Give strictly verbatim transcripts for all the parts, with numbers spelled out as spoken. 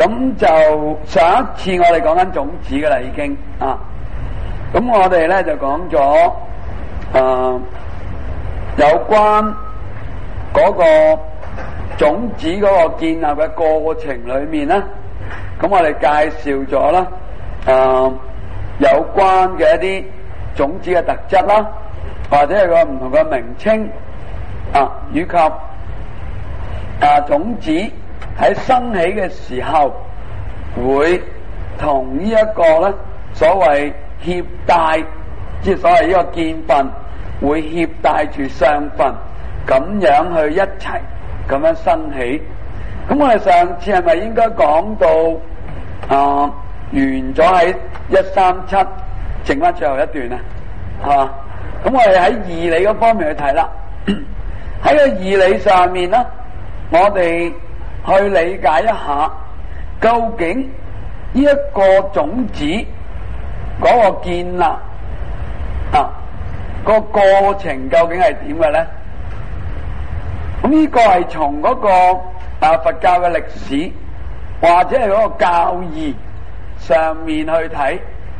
咁就上一次我哋講緊種子嘅啦，已經啊。咁我哋咧就講咗誒有關嗰個種子嗰個建立嘅過程裏面咧，咁我哋介紹咗啦誒有關嘅一啲種子嘅特質啦，或者係個唔同嘅名稱啊，以及啊種子喺生起嘅時候會同呢一個咧所謂攜帶，即係所謂呢個見分會攜帶住相分咁樣去一齊咁樣生起。咁我哋上次係咪應該講到啊完咗喺一三七，剩翻最後一段啊，係嘛？咁我哋喺義理嗰方面去睇啦。喺個義理上面咧，我哋去理解一下究竟呢一個種子嗰個建立啊個過程究竟係點嘅咧？咁呢個係從嗰個啊佛教嘅歷史或者係嗰個教義上面去睇。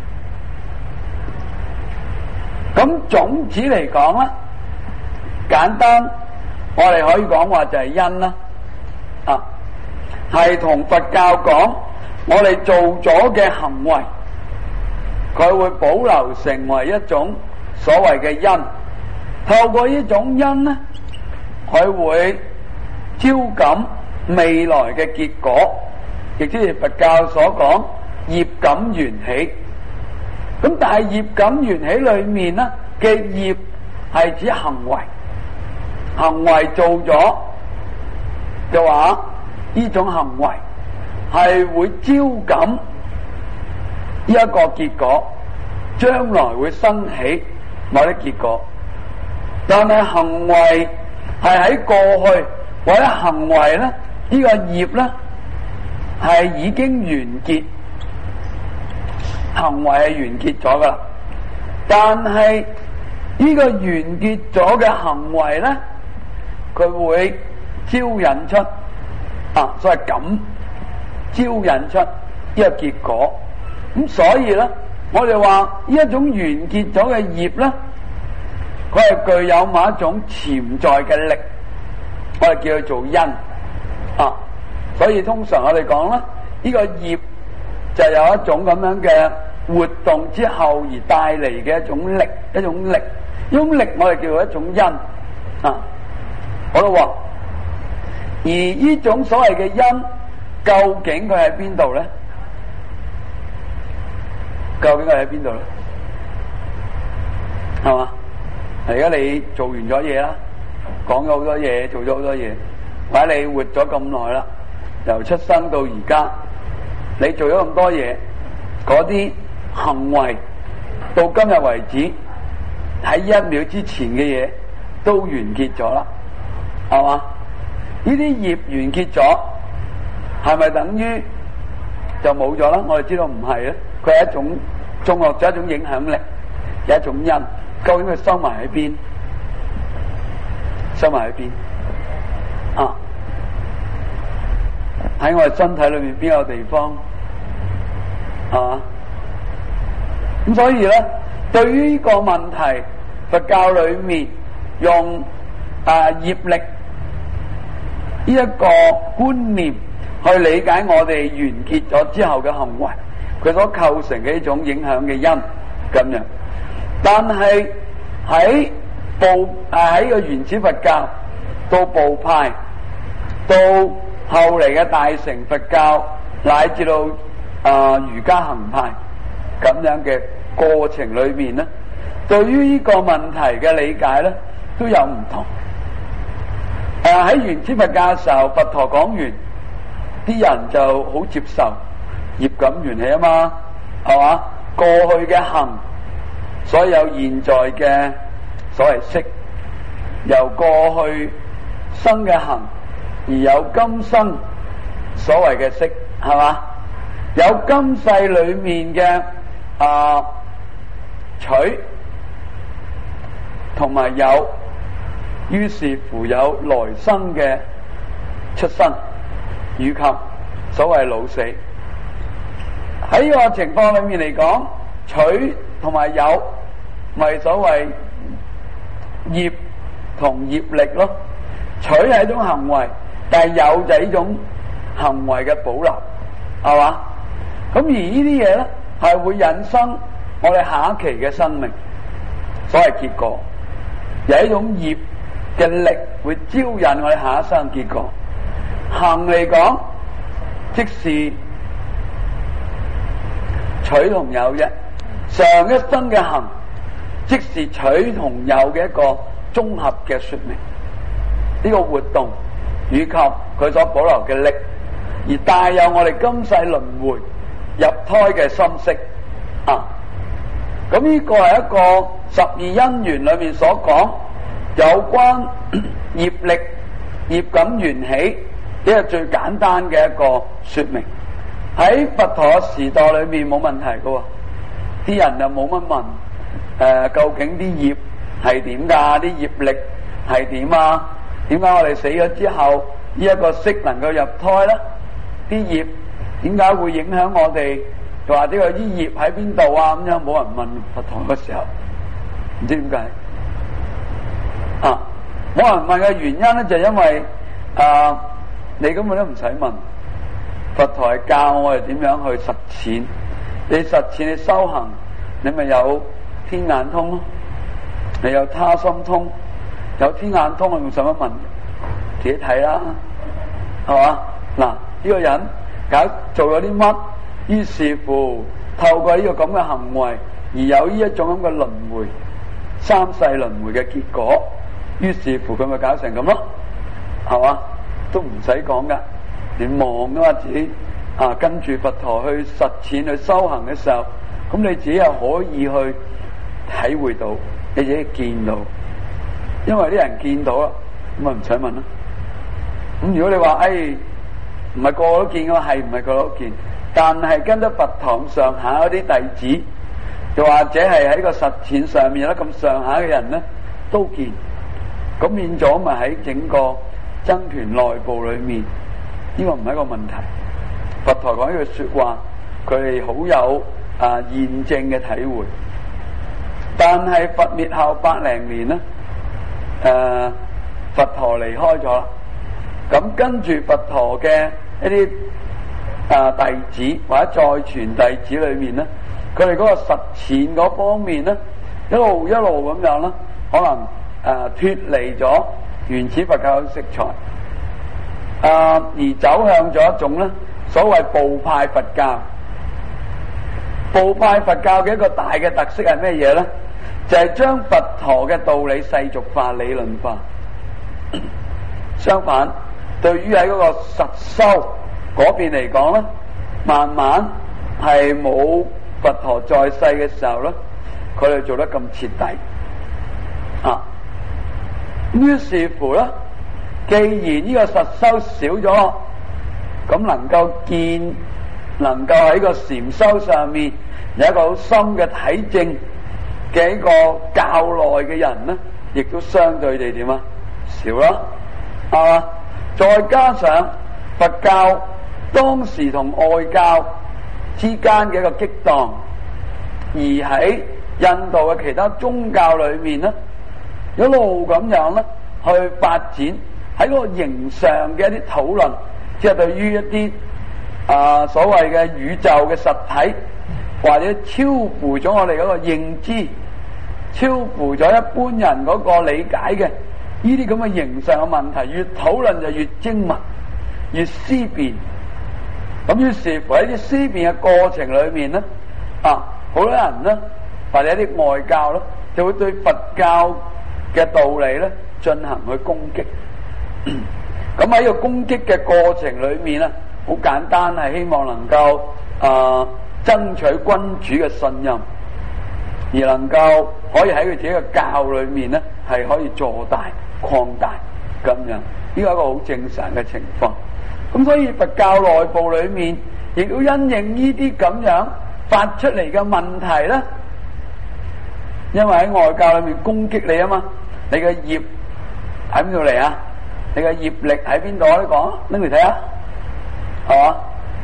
咁種子嚟講咧，簡單我哋可以講話就係因啦，啊係同佛教講我哋做咗嘅行為，佢會保留成為一種所謂嘅因，透過呢種因咧，佢會招感未來嘅結果，亦即係佛教所講業感緣起。咁但係業感緣起裏面咧嘅業係指行為，行為做咗嘅話，呢種行為係會招感呢一個結果，將來會生起某啲結果。但係行為係喺過去或者行為咧，呢個業咧係已經完結，行為係完結咗噶啦。但係呢個完結咗嘅行為咧，佢會招引出啊，所謂感招引出呢個結果。咁所以咧，我哋話呢一種完結咗嘅業咧，佢係具有某一種潛在嘅力，我哋叫佢做因啊。所以通常我哋講啦，呢個業就有一種咁樣嘅活動之後而帶嚟嘅一種力，一種力，呢種力我哋叫做一種因啊。好啦，而呢種所謂嘅因，究竟佢喺邊度咧？究竟佢喺邊度咧？係嘛？而家你做完咗嘢啦，講咗好多嘢，做咗好多嘢，或者你活咗咁耐啦，由出生到而家，你做咗咁多嘢，嗰啲行為到今日為止，喺一秒之前嘅嘢都完結咗啦，係嘛？呢啲業完結咗，係咪等於就冇咗啦？我哋知道唔係咧，佢係一種綜合咗一種影響力，有一種因。究竟佢收埋喺邊？收埋喺邊？啊！喺我哋身體裏面邊有地方？係嘛？咁所以咧，對於呢個問題，佛教裏面用啊業力呢一個觀念去理解我哋完結咗之後嘅行為，佢所構成嘅一種影響嘅因咁樣。但係喺部誒喺個原始佛教到部派，到後嚟嘅大乘佛教，乃至到啊瑜伽行派咁樣嘅過程裏面咧，對於呢個問題嘅理解咧都有唔同。誒喺原始佛教嘅時候，佛陀講完，啲人就好接受業感緣起啊嘛，係嘛？過去嘅行，所有現在嘅所謂識，由過去生嘅行，而有今生所謂嘅識，係嘛？有今世裏面嘅啊取同埋有，於是乎有來生嘅出生，以及所謂老死。喺呢個情況裏面嚟講，取同埋有咪所謂業同業力咯。取係一種行為，但係有就係呢種行為嘅保留，係嘛？咁而呢啲嘢咧係會引生我哋下一期嘅生命，所謂結果，有一種業嘅力會招引我哋下一生嘅結果。行嚟講，即是取同有啫。上一生嘅行，即是取同有嘅一個綜合嘅說明。呢個活動以及佢所保留嘅力，而帶有我哋今世輪迴入胎嘅心識啊！咁呢個係一個十二因緣裏面所講有關業力、業感緣起，呢個最簡單嘅一個說明。喺佛陀時代裏面冇問題㗎喎，啲人就冇乜問誒、呃，究竟啲業係點㗎？啲業力係點啊？點解我哋死咗之後呢一個識能夠入胎咧？啲業點解會影響我哋？就話呢個啲業喺邊度啊？咁樣冇人問佛陀嘅時候，唔知點解啊？冇人問嘅原因咧，就因為啊，你根本都唔使問，佛陀係教我哋點樣去實踐。你實踐你修行，你咪有天眼通咯，你有他心通。有天眼通，我用什麼問？自己睇啦，係嘛？嗱，呢個人搞做咗啲乜？於是乎，透過呢個咁嘅行為，而有呢一種咁嘅輪迴，三世輪迴嘅結果。於是乎，佢咪搞成咁咯，係嘛？都唔使講噶，你望噶嘛自己啊，跟住佛陀去實踐去修行嘅時候，咁你自己又可以去體會到，你自己見到。因為啲人見到啦，咁啊唔使問啦。咁如果你話誒唔係個個都見嘅話，係唔係個個都見？但係跟得佛堂上下嗰啲弟子，又或者係喺個實踐上面有得咁上下嘅人咧，都見。咁變咗咪喺整個僧團內部裏面，呢個唔係一個問題。佛陀講呢句說話，佢哋好有啊驗證嘅體會。但係佛滅後百零年咧。誒、呃，佛陀離開咗啦，咁跟住佛陀嘅一啲啊弟子或者再傳弟子裏面咧，佢哋嗰個實踐嗰方面咧，一路一路咁樣啦，可能誒脫離咗原始佛教嘅色彩，啊、呃、而走向咗一種咧所謂部派佛教。部派佛教嘅一個大嘅特色係咩嘢咧？就係將佛陀嘅道理世俗化、理論化。相反，對於喺嗰個實修嗰邊嚟講咧，慢慢係冇佛陀在世嘅時候咧，佢哋做得咁徹底啊。於是乎咧，既然呢個實修少咗，咁能夠見，能夠喺個禪修上面有一個好深嘅體證嘅一個教內嘅人咧，亦都相對地點啊少啦，係嘛？再加上佛教當時同外教之間嘅一個激盪，而喺印度嘅其他宗教裏面咧，一路咁樣咧去發展喺嗰個形上嘅一啲討論，即係對於一啲啊、呃、所謂嘅宇宙嘅實體，或者超乎咗我哋嗰個認知，超乎咗一般人嗰個理解嘅呢啲咁嘅形上嘅問題，越討論就越精密，越思辨。咁於是乎喺啲思辨嘅過程裏面咧，啊，好多人咧，或者一啲外教咧，就會對佛教嘅道理咧進行去攻擊。咁喺呢個攻擊嘅過程裏面咧，好簡單，係希望能夠啊、呃、爭取君主嘅信任，而能夠可以喺佢自己嘅教裏面咧係可以做大擴大咁樣，呢個係一個好正常嘅情況。咁所以佛教內部裏面亦都因應呢啲咁樣發出嚟嘅問題咧，因為喺外教裏面攻擊你啊嘛，你嘅業喺邊度嚟啊？你嘅業力喺邊度？你講拎嚟睇下，係嘛？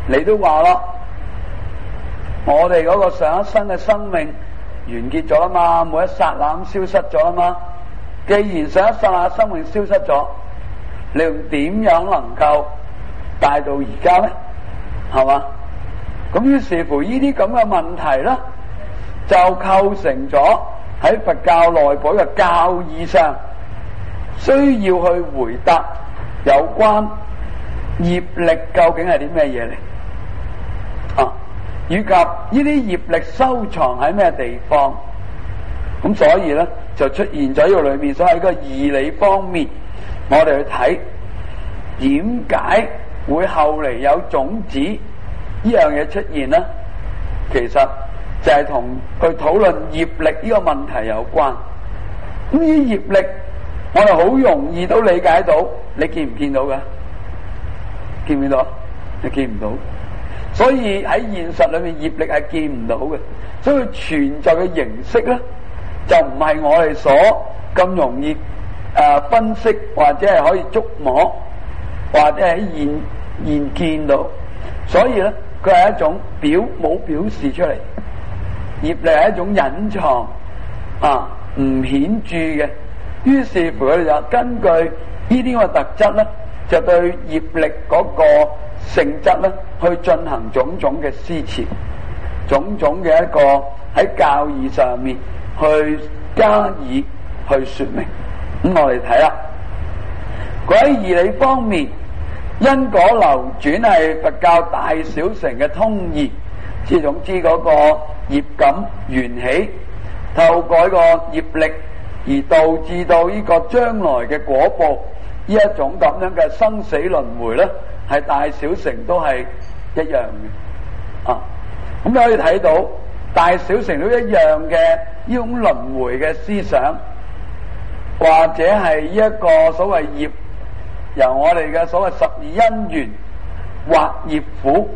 你都話咯，我哋嗰個上一生嘅生命完結咗啦嘛，每一剎那消失咗啦嘛。既然上一剎那生命消失咗，你用點樣能夠帶到而家咧？係嘛？咁於是乎呢啲咁嘅問題咧，就構成咗喺佛教內部嘅教義上需要去回答有關業力究竟係啲咩嘢嚟啊，以及呢啲業力收藏喺咩地方。咁所以咧就出現咗呢個裏面所謂一個義理方面，我哋去睇點解會後嚟有種子呢樣嘢出現呢？其實就係同去討論業力呢個問題有關。咁呢啲業力我哋好容易都理解到，你見唔見到㗎？見唔見到？你見唔到，所以喺現實裏面業力係見唔到嘅，所以存在嘅形式咧就唔係我哋所咁容易誒、呃、分析，或者係可以觸摸，或者係現現見到。所以咧佢係一種表冇表示出嚟，業力係一種隱藏啊唔顯著嘅。於是乎佢哋就根據呢啲咁嘅特質咧，就對業力嗰個性質咧去進行種種嘅施設，種種嘅一個喺教義上面去加以去說明。咁我哋睇啦，佢喺義理方面，因果流轉係佛教大小乘嘅通義，即係總之嗰個業感緣起，透過一個業力而導致到呢個將來嘅果報，呢一種咁樣嘅生死輪迴咧，係大小乘都係一樣嘅啊。咁你可以睇到大小乘都一樣嘅呢種輪迴嘅思想，或者係呢一個所謂業，由我哋嘅所謂十二因緣或業苦，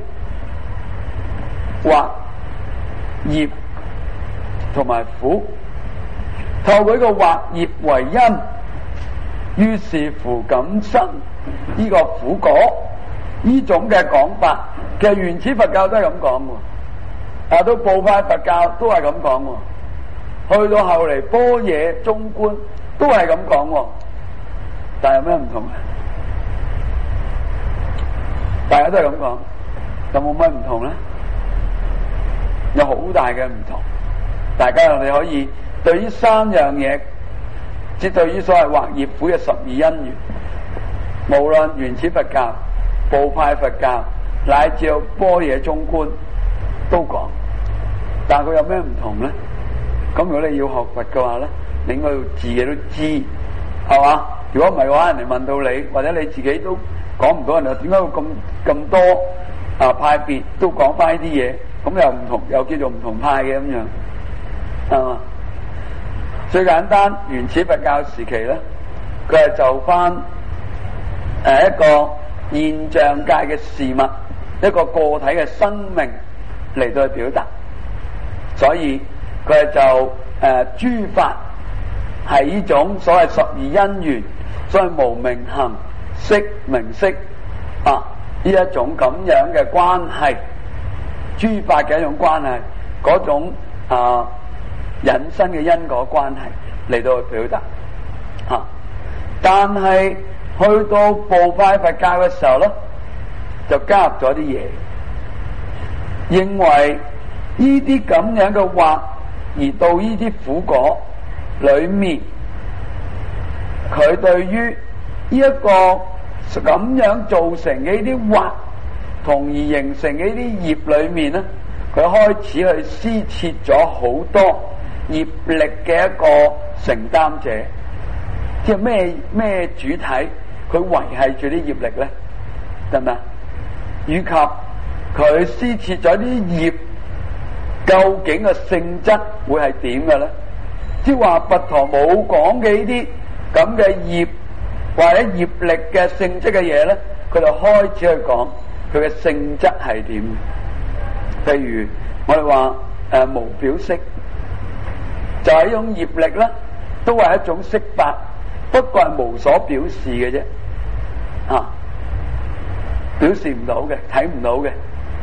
或業同埋苦，透過呢個惑業為因，於是乎感生呢個苦果。呢種嘅講法，其實原始佛教都係咁講喎，啊到部派佛教都係咁講喎，去到後嚟般若中觀都係咁講喎，但係有咩唔同啊？大家都係咁講，有冇乜唔同咧？有好大嘅唔同。大家我哋可以對於三樣嘢，即對於所謂惑業苦嘅十二因緣，無論原始佛教、部派佛教乃至到般若中觀都講，但係佢有咩唔同咧？咁如果你要學佛嘅話咧，你應該要自己都知，係嘛？如果唔係嘅話，人哋問到你，或者你自己都講唔到，人哋點解會咁咁多啊派別都講翻呢啲嘢？咁又唔同，又叫做唔同派嘅咁樣，係嘛？最簡單，原始佛教時期咧，佢係就翻誒一個現象界嘅事物，一個個體嘅生命嚟到去表達，所以佢係就誒、呃、諸法係呢種所謂十二因緣，所謂無明行識名色啊呢一種咁樣嘅關係，諸法嘅一種關係，嗰種啊引申嘅因果關係嚟到去表達吓、啊，但係去到部派佛教嘅時候咧，就加入咗啲嘢，認為呢啲咁樣嘅惑而到呢啲苦果裏面，佢對於呢一個咁樣造成嘅呢啲惑，從而形成嘅呢啲業裏面咧，佢開始去施設咗好多業力嘅一個承擔者，即係咩咩主體，佢維繫住啲業力咧，得唔得？以及佢施設咗啲業，究竟嘅性質會係點嘅咧？即係話佛陀冇講嘅呢啲咁嘅業或者業力嘅性質嘅嘢咧，佢就開始去講佢嘅性質係點。譬如我哋話誒無表色，就係一種業力咧，都係一種色法，不過係無所表示嘅啫，啊，表示唔到嘅，睇唔到嘅，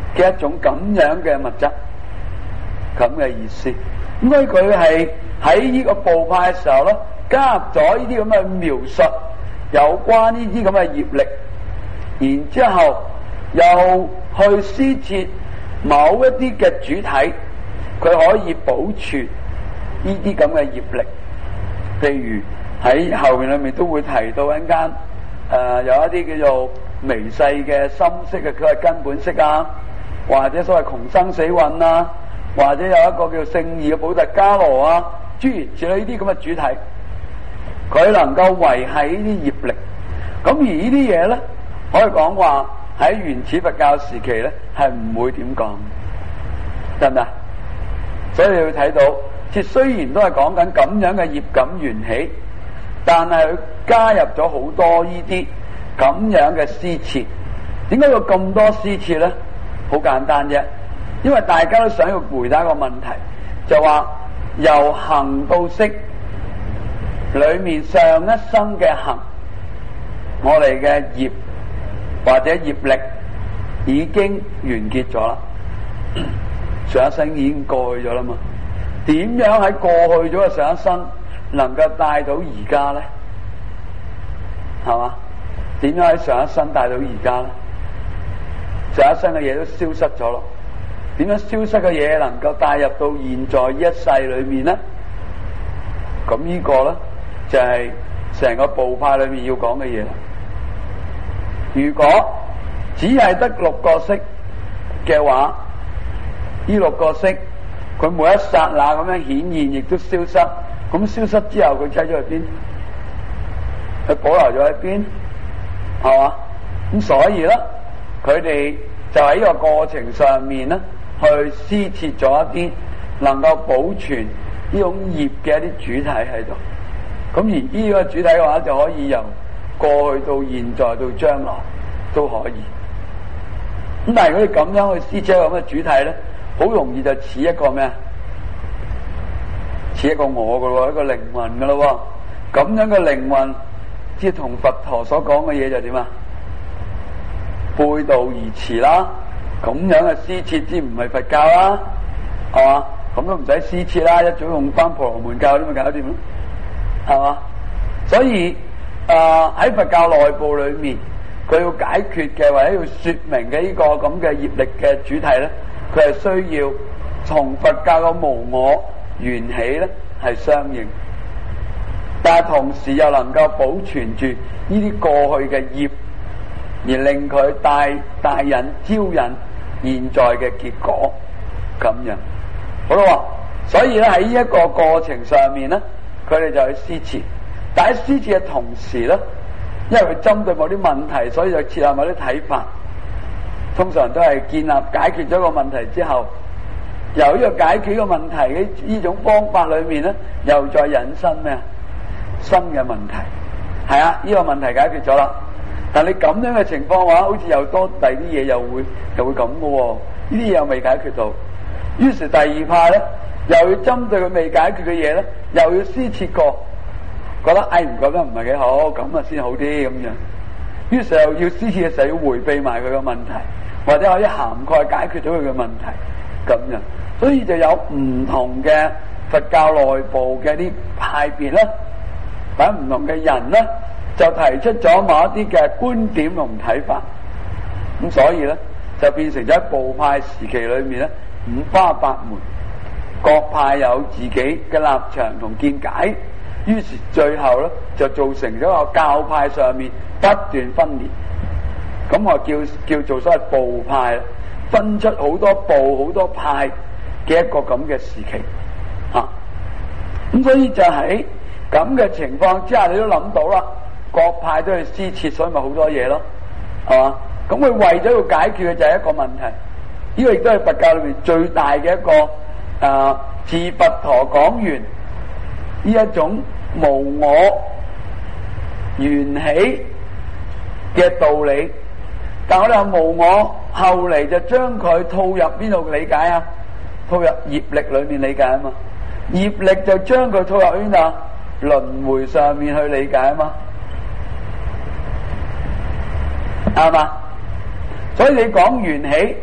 嘅一種咁樣嘅物質，咁嘅意思。咁所以佢係喺呢個部派嘅時候咧，加入咗呢啲咁嘅描述，有關呢啲咁嘅業力，然之後又去施設某一啲嘅主體，佢可以保存呢啲咁嘅業力。譬如喺後面裏面都會提到一間誒有一啲叫做微細嘅心識嘅，佢係根本識啊，或者所謂窮生死運啊，或者有一個叫聖義嘅補特伽羅啊，諸如此類呢啲咁嘅主體，佢能夠維繫呢啲業力。咁而呢啲嘢咧，可以講話喺原始佛教時期咧係唔會點講，得唔得？所以你會睇到，即係雖然都係講緊咁樣嘅業感緣起，但係佢加入咗好多呢啲咁樣嘅施設。點解有咁多施設咧？好簡單啫，因為大家都想要回答一個問題，就話由行到識裏面上一生嘅行，我哋嘅業或者業力已經完結咗啦，上一生已經過去咗啦嘛。點樣喺過去咗嘅上一生能夠帶到而家咧？係嘛？點樣喺上一生帶到而家咧？上一生嘅嘢都消失咗咯，點樣消失嘅嘢能夠帶入到現在一世裏面咧？咁呢個咧就係成個部派裏面要講嘅嘢啦。如果只係得六個識嘅話，呢六個識佢每一剎那咁樣顯現，亦都消失。咁消失之後，佢擠咗去邊？佢保留咗喺邊？係嘛？咁所以咧，佢哋就喺呢個過程上面咧，去施設咗一啲能夠保存呢種業嘅一啲主體喺度。咁而呢個主體嘅話，就可以由過去到現在到將來都可以。咁但係如果你咁樣去施設咁嘅主體咧，好容易就似一個咩啊？似一個我噶咯，一個靈魂噶咯。咁樣嘅靈魂，即係同佛陀所講嘅嘢就點啊？背道而馳啦。咁樣嘅施設之唔係佛教啦，係嘛？咁都唔使施設啦，一早用翻婆羅門教啲咪搞掂咯，係嘛？所以誒喺、呃、佛教內部裏面，佢要解決嘅或者要說明嘅呢個咁嘅業力嘅主題咧，佢係需要從佛教嘅無我緣起咧係相應，但係同時又能夠保存住呢啲過去嘅業，而令佢帶帶引招引現在嘅結果咁樣。好啦，所以咧喺呢一個過程上面咧，佢哋就去施設，但喺施設嘅同時咧，因為佢針對某啲問題，所以就設立某啲睇法。通常都係建立解決咗個問題之後，由呢個解決個問題嘅呢種方法裏面咧，又再引申咩啊？新嘅問題。係啊，呢個問題解決咗啦，但你咁樣嘅情況嘅話，好似又多第啲嘢又會又會咁嘅喎，呢啲嘢又未解決到。於是第二派咧，又要針對佢未解決嘅嘢咧，又要施設過，覺得哎唔覺得唔係幾好，咁啊先好啲咁樣。於是又要施設嘅時候要迴避埋佢嘅問題，或者可以涵蓋解決咗佢嘅問題咁樣。所以就有唔同嘅佛教內部嘅啲派別啦，或者唔同嘅人咧，就提出咗某一啲嘅觀點同睇法。咁所以咧，就變成咗喺部派時期裏面咧，五花八門，各派有自己嘅立場同見解，於是最後咧就造成咗個教派上面不斷分裂。咁我叫叫做所謂部派，分出好多部好多派嘅一個咁嘅時期嚇。咁、啊、所以就喺咁嘅情況之下，你都諗到啦，各派都去施設，所以咪好多嘢咯，係嘛？咁佢為咗要解決嘅就係一個問題。呢個亦都係佛教裏面最大嘅一個啊，自佛陀講完呢一種無我緣起嘅道理，但我哋話無我後嚟就將佢套入邊度理解啊？套入業力裏面理解啊嘛，業力就將佢套入邊度？輪迴上面去理解啊嘛，啱嘛？所以你講緣起，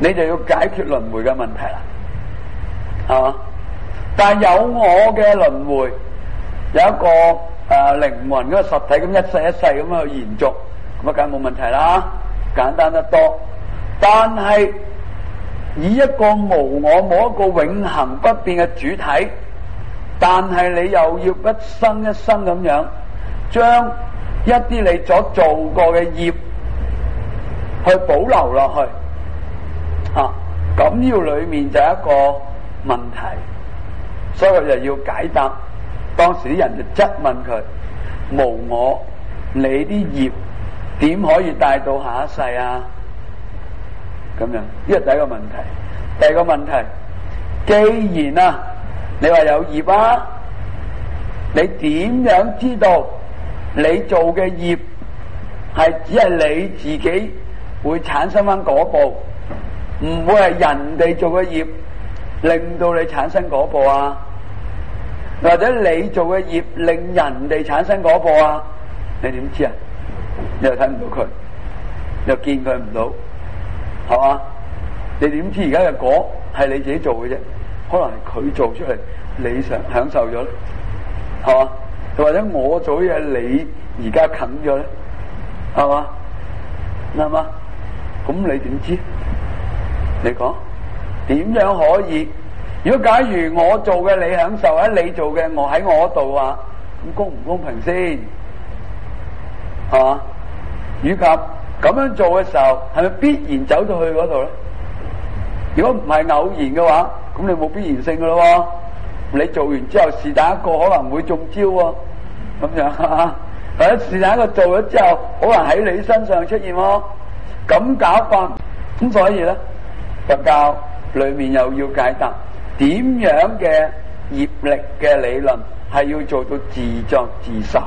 你就要解決輪迴嘅問題啦，係嘛？但係有我嘅輪迴，有一個誒、呃、靈魂嗰個實體咁一世一世咁去延續，咁啊梗係冇問題啦，簡單得多。但係以一個無我冇一個永恆不變嘅主體，但係你又要一生一生咁樣將一啲你所做過嘅業去保留落去，啊，咁呢個裏面就係一個問題，所以佢就要解答。當時啲人就質問佢：無我，你啲業點可以帶到下一世啊？咁樣，呢個第一個問題。第二個問題，既然啊，你話有業啊，你點樣知道你做嘅業係只係你自己會產生翻嗰部，唔會係人哋做嘅業令到你產生嗰部啊？或者你做嘅業令人哋產生嗰部啊？你點知啊？你又睇唔到佢，又見佢唔到，係嘛？你點知而家嘅果係你自己做嘅啫？可能係佢做出嚟，你想享受咗咧，係嘛？又或者我做嘢，你而家啃咗咧，係嘛？係嘛？咁你點知？你講點樣可以？如果假如我做嘅你享受，或者你做嘅我喺我度啊，咁公唔公平先？係嘛？以及咁樣做嘅時候，係咪必然走到去嗰度咧？如果唔係偶然嘅話，咁你冇必然性噶咯。你做完之後，是但一個可能會中招喎，咁樣啊？或者是但一個做咗之後，可能喺你身上出現喎，咁搞法。咁所以咧，佛教裏面又要解答點樣嘅業力嘅理論係要做到自作自受。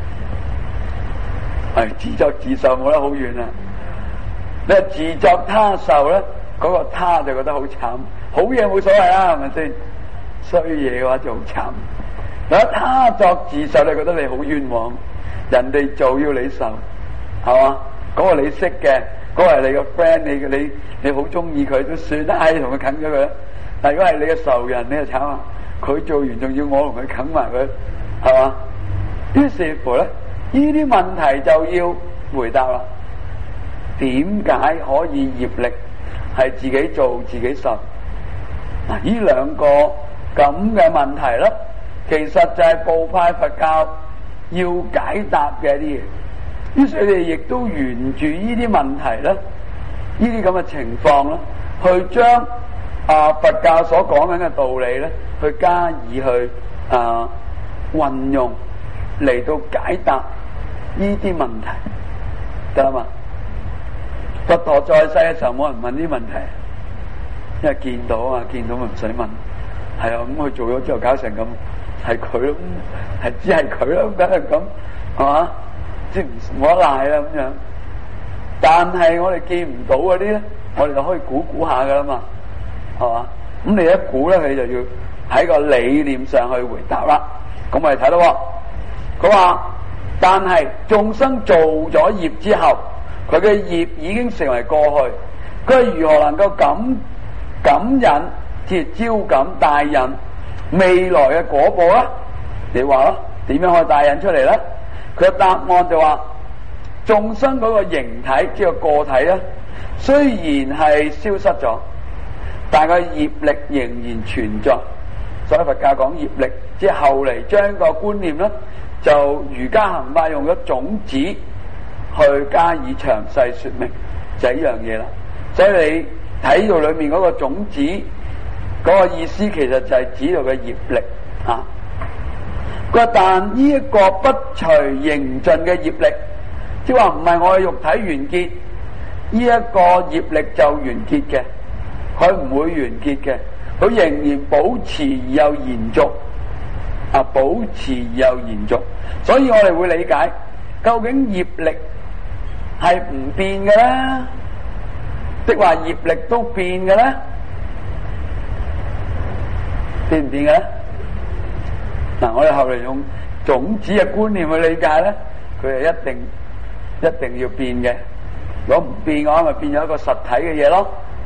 係自作自受冇得好遠啊！你話自作他受咧，嗰個他就覺得好慘，好嘢冇所謂啦，係咪先？衰嘢嘅話就好慘。嗱，他作自受，你覺得你好冤枉，人哋做要你受，係嘛？嗰個你識嘅，嗰個係你個 friend，你你你好中意佢都算啦，唉，同佢啃咗佢。但如果係你嘅仇人，你就慘啊！佢做完仲要我同佢啃埋佢，係嘛？於是乎咧，呢啲問題就要回答啦。點解可以業力係自己做自己受？嗱，呢兩個咁嘅問題咧，其實就係部派佛教要解答嘅一啲嘢。於是佢哋亦都沿住呢啲問題咧，呢啲咁嘅情況咧，去將啊佛教所講緊嘅道理咧，去加以去啊運用嚟到解答呢啲問題，得啦嘛？佛陀在世嘅時候冇人問呢啲問題，因為見到啊，見到咪唔使問。係啊，咁佢做咗之後搞成咁，係佢咯，係只係佢咯，梗係咁，係嘛？即係唔冇得賴啦咁樣。但係我哋見唔到嗰啲咧，我哋就可以估估下噶啦嘛，係嘛？咁你一估咧，佢就要喺個理念上去回答啦。咁我哋睇到，佢話：但係眾生做咗業之後，佢嘅業已經成為過去，佢如何能夠感感引，即係招感帶引未來嘅果報咧？你話咯，點樣可以帶引出嚟咧？佢嘅答案就話：眾生嗰個形體即係個體咧，雖然係消失咗，但係業力仍然存在。所以佛教講業力，即係後嚟將個觀念咧，就瑜伽行派用咗種子去加以詳細說明，就係呢樣嘢啦。所以你睇到裏面嗰個種子嗰個意思，其實就係指到嘅業力啊。佢話但呢一個不隨形盡嘅業力，即係話唔係我嘅肉體完結，呢一個業力就完結嘅，佢唔會完結嘅，佢仍然保持而又延續啊，保持而又延續。所以我哋會理解，究竟業力係唔變嘅咧，即係話業力都變嘅咧，變唔變嘅咧？嗱，我哋後嚟用種子嘅觀念去理解咧，佢係一定一定要變嘅。如果唔變嘅話，咪變咗一個實體嘅嘢咯，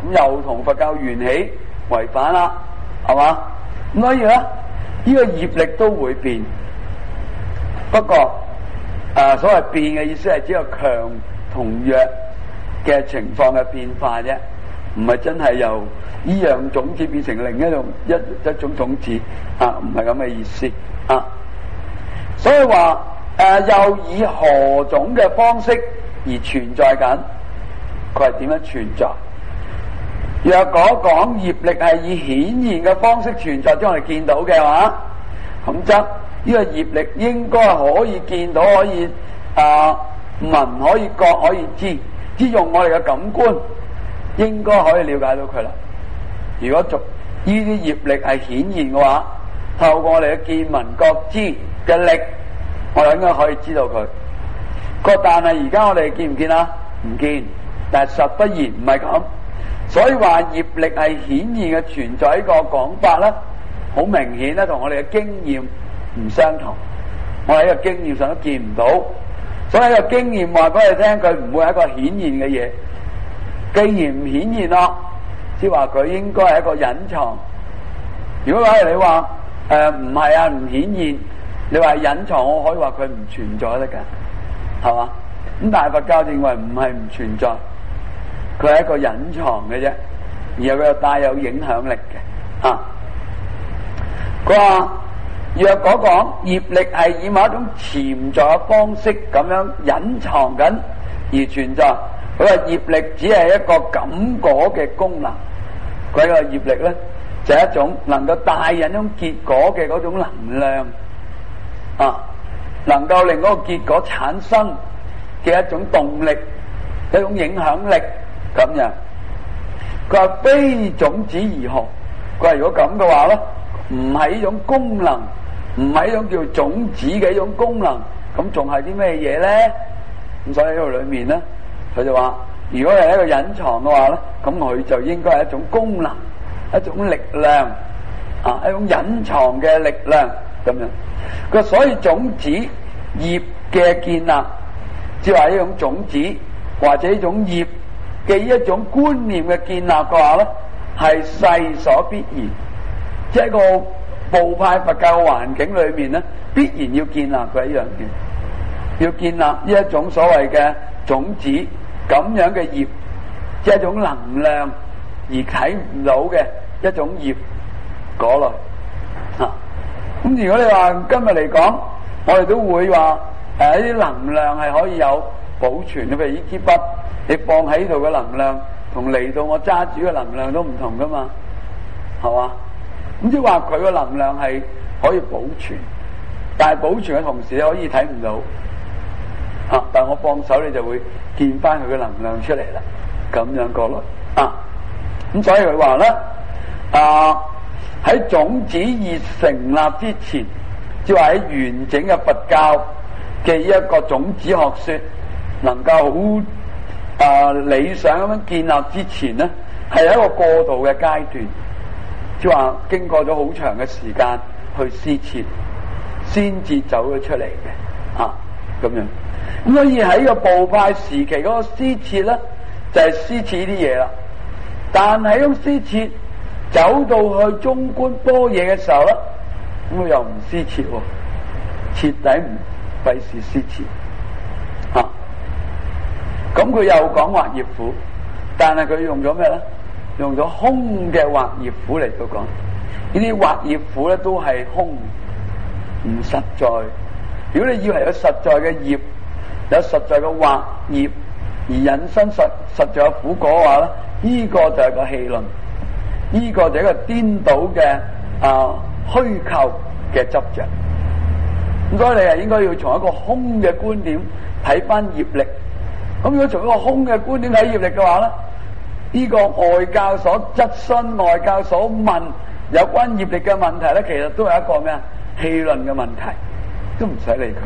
咁又同佛教緣起違反啦，係嘛？咁所以咧，呢、這個業力都會變。不過誒、呃，所謂變嘅意思係只有強同弱嘅情況嘅變化啫，唔係真係由呢樣種子變成另一種一一種種子啊，唔係咁嘅意思啊。所以話誒、呃，又以何種嘅方式而存在緊？佢係點樣存在？若果講業力係以顯現嘅方式存在，即我哋見到嘅話，咁則呢個業力應該可以見到，可以啊聞，可以覺，可以知，只用我哋嘅感官，應該可以了解到佢啦。如果做呢啲業力係顯現嘅話，透過我哋嘅見聞覺知嘅力，我哋應該可以知道佢。個但係而家我哋見唔見啊？唔見，但係實不然，唔係咁。所以話業力係顯現嘅存在呢個講法咧，好明顯咧，同我哋嘅經驗唔相同。我喺個經驗上都見唔到，所以個經驗話俾你聽，佢唔會係一個顯現嘅嘢。既然唔顯現咯，即係話佢應該係一個隱藏。如果話你話誒唔係啊，唔顯現，你話隱藏，我可以話佢唔存在得㗎，係嘛？咁但係佛教認為唔係唔存在。佢係一個隱藏嘅啫，然後佢又帶有影響力嘅。啊，佢話若果講業力係以某一種潛在嘅方式咁樣隱藏緊而存在，佢話業力只係一個感果嘅功能。佢個業力咧就係一種能夠帶引一種結果嘅嗰種能量，啊，能夠令嗰個結果產生嘅一種動力，一種影響力。咁樣，佢話非種子而何？佢話如果咁嘅話咧，唔係呢種功能，唔係呢種叫種子嘅一種功能，咁仲係啲咩嘢咧？咁所以喺度裏面咧，佢就話，如果係一個隱藏嘅話咧，咁佢就應該係一種功能，一種力量，啊，一種隱藏嘅力量咁樣。佢所以種子業嘅建立，即係話呢種種子或者呢種業嘅一種觀念嘅建立嘅話咧，係勢所必然，即係一個部派佛教嘅環境裏面咧，必然要建立佢一樣嘅，要建立呢一種所謂嘅種子咁樣嘅業，即係一種能量而睇唔到嘅一種業嗰類啊。咁如果你話今日嚟講，我哋都會話誒啲能量係可以有保存，譬如呢支筆。你放喺度嘅能量同嚟到我揸住嘅能量都唔同噶嘛，係嘛？咁即係話佢個能量係可以保存，但係保存嘅同時你可以睇唔到，吓、啊，但係我放手你就會見翻佢嘅能量出嚟啦，咁樣過來啊。咁所以佢話咧，啊喺種子而成立之前，即係話喺完整嘅佛教嘅一個種子學說能夠好。啊！理想咁樣建立之前咧，係一個過渡嘅階段，即係話經過咗好長嘅時間去施設，先至走咗出嚟嘅啊咁樣。咁所以喺個部派時期嗰個施設咧，就係施設呢啲嘢啦。但係咁施設走到去中觀般若嘅時候咧，咁佢又唔施設喎，徹底唔費事施設啊。咁佢又講惑業苦，但係佢用咗咩咧？用咗空嘅惑業苦嚟到講，呢啲惑業苦咧都係空，唔實在。如果你以為有實在嘅業，有實在嘅惑業而引申實實在嘅苦果嘅話咧，呢、這個就係個戲論，呢、這個就係一個顛倒嘅啊虛構嘅執着。咁所以你係應該要從一個空嘅觀點睇翻業力。咁如果從一個空嘅觀點睇業力嘅話咧，呢、這個外教所質詢、外教所問有關業力嘅問題咧，其實都係一個咩啊？戲論嘅問題，都唔使理佢，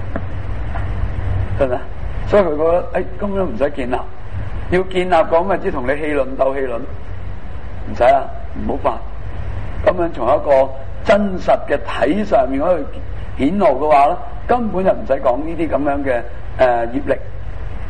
係咪？所以佢覺得誒、哎、根本都唔使建立，要建立講咪即係同你戲論鬥戲論，唔使啊，唔好煩。咁樣從一個真實嘅體上面嗰度顯露嘅話咧，根本就唔使講呢啲咁樣嘅誒、呃、業力。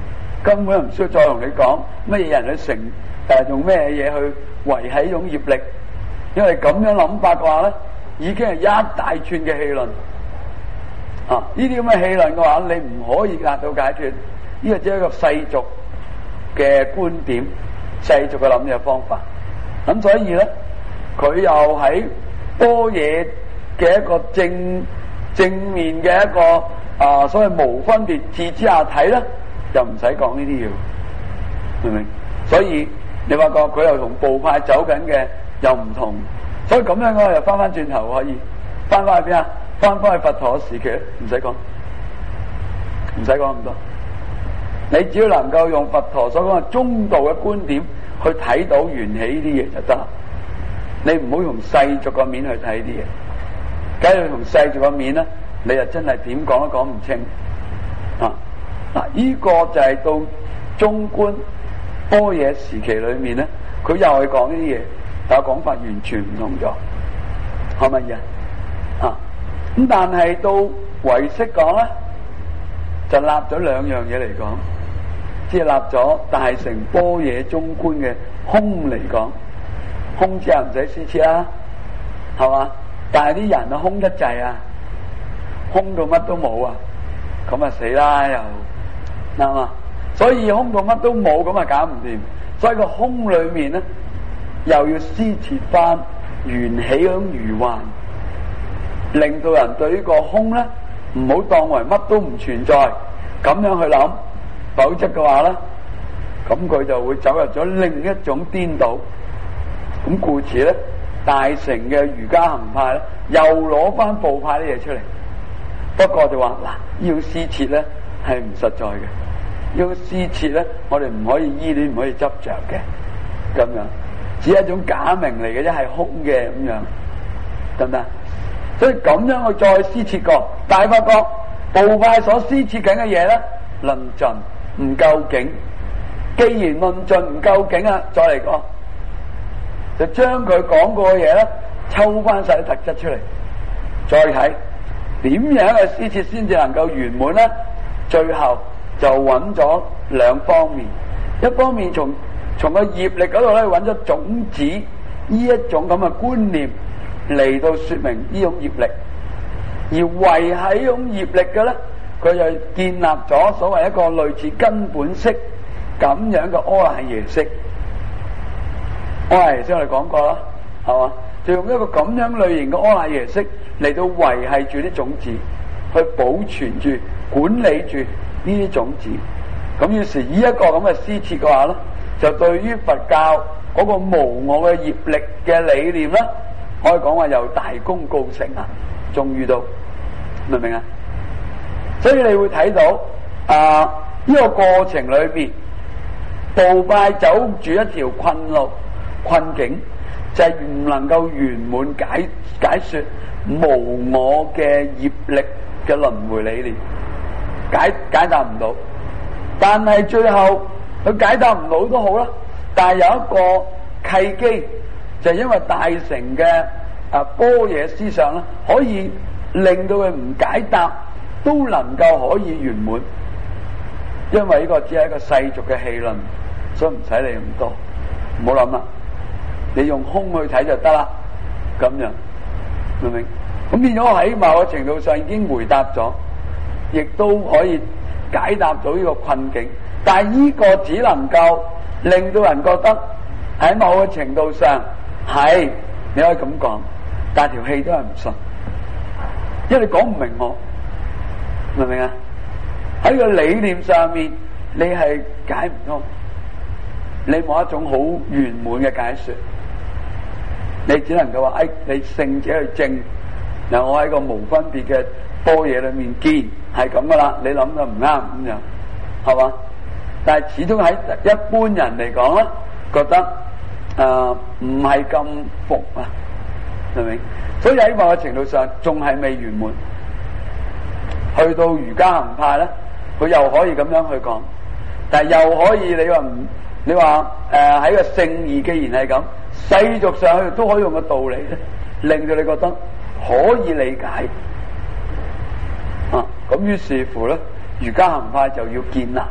根本唔需要再同你講乜嘢人去成誒、呃、用咩嘢去維繫呢種業力，因為咁樣諗法嘅話咧，已經係一大串嘅戲論啊！呢啲咁嘅戲論嘅話，你唔可以達到解脫，呢個只係一個世俗嘅觀點，世俗嘅諗嘢方法。咁所以咧，佢又喺般若嘅一個正正面嘅一個啊、呃，所謂無分別智之下睇咧，就唔使講呢啲嘢，明唔明？所以你發覺佢又同部派走緊嘅又唔同，所以咁樣我又翻翻轉頭可以翻翻去邊啊？翻翻去佛陀時期，唔使講，唔使講咁多。你只要能夠用佛陀所講嘅中道嘅觀點去睇到緣起呢啲嘢就得啦。你唔好用世俗個面去睇啲嘢，假如用世俗個面咧，你就真係點講都講唔清啊！嗱，呢個就係到中觀般若時期裏面咧，佢又係講呢啲嘢，但係講法完全唔同咗，係咪呀？啊！咁但係到唯識講咧，就立咗兩樣嘢嚟講，即係立咗大乘般若中觀嘅空嚟講，空之後唔使思切啦，係嘛？但係啲人啊空得滯啊，空到乜都冇啊，咁啊死啦又啱嘛？所以空到乜都冇，咁啊搞唔掂。所以個空裏面咧，又要思切翻緣起嗰種如幻。令到人對呢個空咧，唔好當為乜都唔存在，咁樣去諗，否則嘅話咧，咁佢就會走入咗另一種顛倒。咁故此咧，大乘嘅瑜伽行派咧，又攞翻部派啲嘢出嚟。不過就話嗱，要思切咧係唔實在嘅，要思切咧，我哋唔可以依戀，唔可以執着嘅，咁樣只係一種假名嚟嘅啫，係空嘅咁樣，得唔得？所以咁樣去再思切過，但係發覺部派所思切緊嘅嘢咧，論盡唔夠境。既然論盡唔夠境啊，再嚟講，就將佢講過嘅嘢咧，抽翻晒啲特質出嚟，再睇點樣嘅思切先至能夠圓滿咧。最後就揾咗兩方面，一方面從從個業力嗰度咧揾咗種子呢一種咁嘅觀念。嚟到說明呢種業力，而維繫呢種業力嘅咧，佢就建立咗所謂一個類似根本識咁樣嘅阿賴耶識。阿賴耶識我哋講過啦，係嘛？就用一個咁樣類型嘅阿賴耶識嚟到維繫住啲種子，去保存住、管理住呢啲種子。咁於是以一個咁嘅思切嘅話咧，就對於佛教嗰個無我嘅業力嘅理念咧，可以講話由大功告成啊，終於到，明唔明啊？所以你會睇到啊，呢個過程裏邊，部派走住一條困路困境，就係唔能夠圓滿解解說無我嘅業力嘅輪迴理念，解解答唔到。但係最後佢解答唔到都好啦，但係有一個契機。就係因為大乘嘅啊般若思想咧，可以令到佢唔解答都能夠可以圓滿，因為呢個只係一個世俗嘅戲論，所以唔使理咁多，唔好諗啦，你用空去睇就得啦，咁樣明唔明？咁變咗喺某個程度上已經回答咗，亦都可以解答到呢個困境，但係呢個只能夠令到人覺得喺某個程度上。係，你可以咁講，但係條氣都係唔順，因為你講唔明我，明唔明啊？喺個理念上面，你係解唔通，你冇一種好圓滿嘅解說，你只能夠話，哎，你聖者去證，嗱，我喺個無分別嘅般若裏面見係咁噶啦，你諗就唔啱咁樣，係嘛？但係始終喺一般人嚟講咧，覺得。誒，唔係咁服啊，明唔明？所以喺某個程度上，仲係未圓滿。去到瑜伽行派咧，佢又可以咁樣去講，但係又可以你話唔，你話誒喺個聖義，既然係咁，世俗上去都可以用個道理咧，令到你覺得可以理解。啊，咁於是乎咧，瑜伽行派就要建立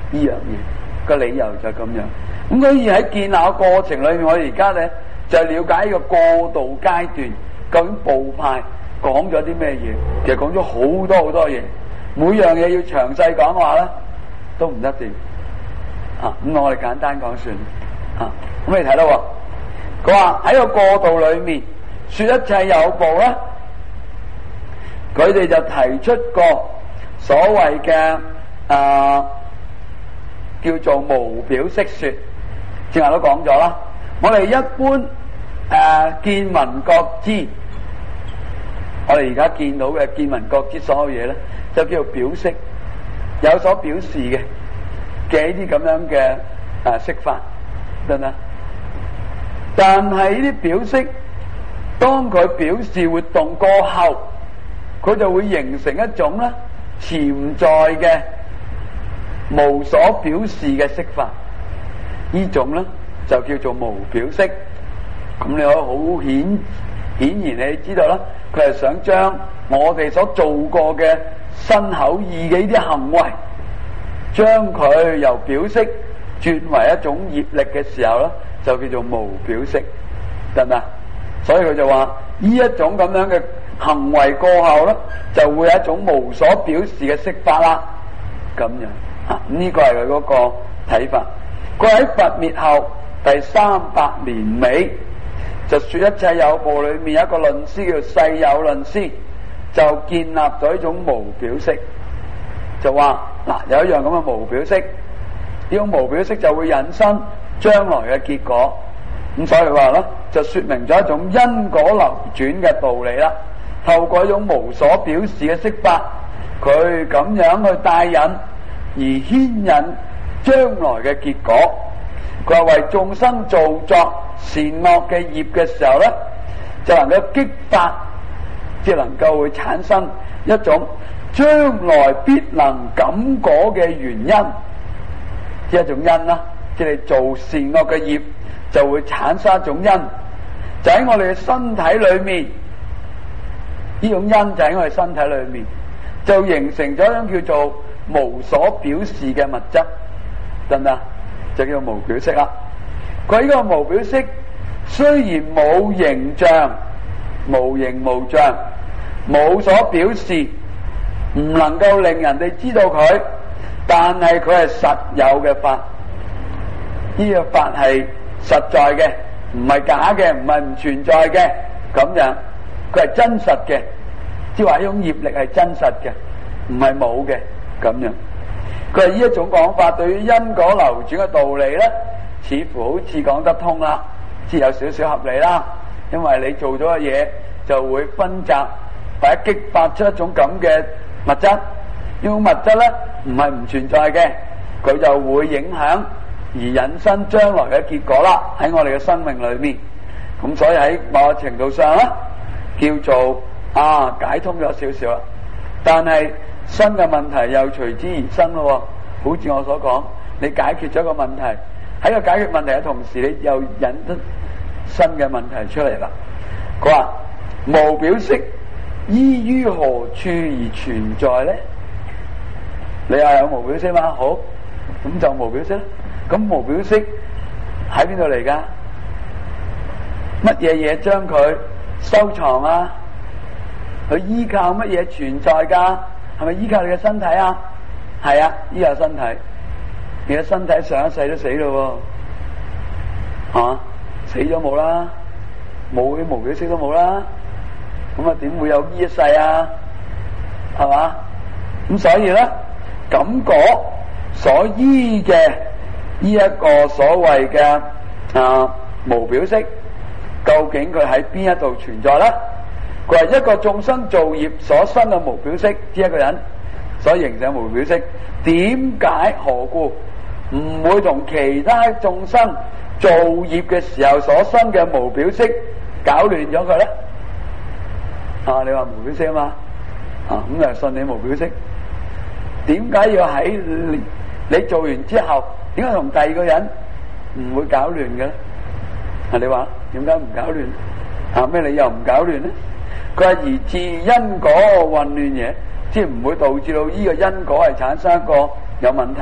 呢樣嘢，個理由就係咁樣。咁所以喺建立嘅過程裏面，我哋而家咧就了解呢個過渡階段，究竟部派講咗啲咩嘢？其實講咗好多好多嘢，每樣嘢要詳細講話咧，都唔一定。啊，咁我哋簡單講算。啊，咁你睇到喎，佢話喺個過渡裏面，說一切有部咧，佢哋就提出過所謂嘅啊叫做無表式說，正話都講咗啦。我哋一般誒、啊、見聞覺知，我哋而家見到嘅見聞覺知所有嘢咧，就叫做表式，有所表示嘅嘅呢啲咁樣嘅誒釋法，得唔得？但係呢啲表式，當佢表示活動過後，佢就會形成一種咧潛在嘅無所表示嘅釋法，呢種咧就叫做無表式。咁你可以好顯顯然你知道啦，佢係想將我哋所做過嘅身口意嘅呢啲行為，將佢由表式轉為一種業力嘅時候咧，就叫做無表式，得唔得？所以佢就話呢一種咁樣嘅行為過後咧，就會有一種無所表示嘅釋法啦。咁樣啊，呢個係佢嗰個睇法。佢喺佛滅後第三百年尾，就說一切有部裏面有一個論師叫世有論師，就建立咗一種無表式，就話嗱有一樣咁嘅無表式，呢種無表式就會引申將來嘅結果。咁所以話咧，就說明咗一種因果流轉嘅道理啦。透過一種無所表示嘅釋法，佢咁樣去帶引而牽引將來嘅結果。佢話為眾生造作善惡嘅業嘅時候咧，就能夠激發，即係能夠會產生一種將來必能感果嘅原因，即係一種因啦。即係做善惡嘅業就會產生一種因，就喺我哋嘅身體裏面，呢種因就喺我哋身體裏面就形成咗一種叫做無所表示嘅物質，得唔得？就叫做無表式啦。佢呢個無表式雖然冇形象、無形無象、冇所表示，唔能夠令人哋知道佢，但係佢係實有嘅法。呢個法係實在嘅，唔係假嘅，唔係唔存在嘅，咁樣佢係真實嘅，即係話呢種業力係真實嘅，唔係冇嘅，咁樣。佢係呢一種講法，對於因果流轉嘅道理咧，似乎好似講得通啦，只有少少合理啦。因為你做咗嘅嘢就會分集或者激發出一種咁嘅物質，呢種物質咧唔係唔存在嘅，佢就會影響而引申將來嘅結果啦，喺我哋嘅生命裏面。咁所以喺某個程度上咧，叫做啊解通咗少少啦。但係新嘅問題又隨之而生咯。好似我所講，你解決咗個問題，喺個解決問題嘅同時，你又引得新嘅問題出嚟啦。佢話無表式依於何處而存在咧？你話有無表式嘛？好，咁就無表式啦。咁無表式喺邊度嚟噶？乜嘢嘢將佢收藏啊？佢依靠乜嘢存在噶？係咪依靠你嘅身體啊？係啊，依靠身體。你嘅身體上一世都死咯，吓、啊、死咗冇啦，冇啲無表式都冇啦。咁啊，點會有呢一世啊？係嘛？咁所以咧，感果所依嘅呢一個所謂嘅啊無表式，究竟佢喺邊一度存在咧？佢係一個眾生造業所生嘅無表式，即一個人所形成嘅無表式。點解何故唔會同其他眾生造業嘅時候所生嘅無表式搞亂咗佢咧？啊，你話無表式啊嘛？啊，咁就信你無表式。點解要喺你，你做完之後，點解同第二個人唔會搞亂嘅咧？啊，你話點解唔搞亂？啊，咩理由唔搞亂咧？佢係而致因果混亂嘢，即係唔會導致到呢個因果係產生一個有問題。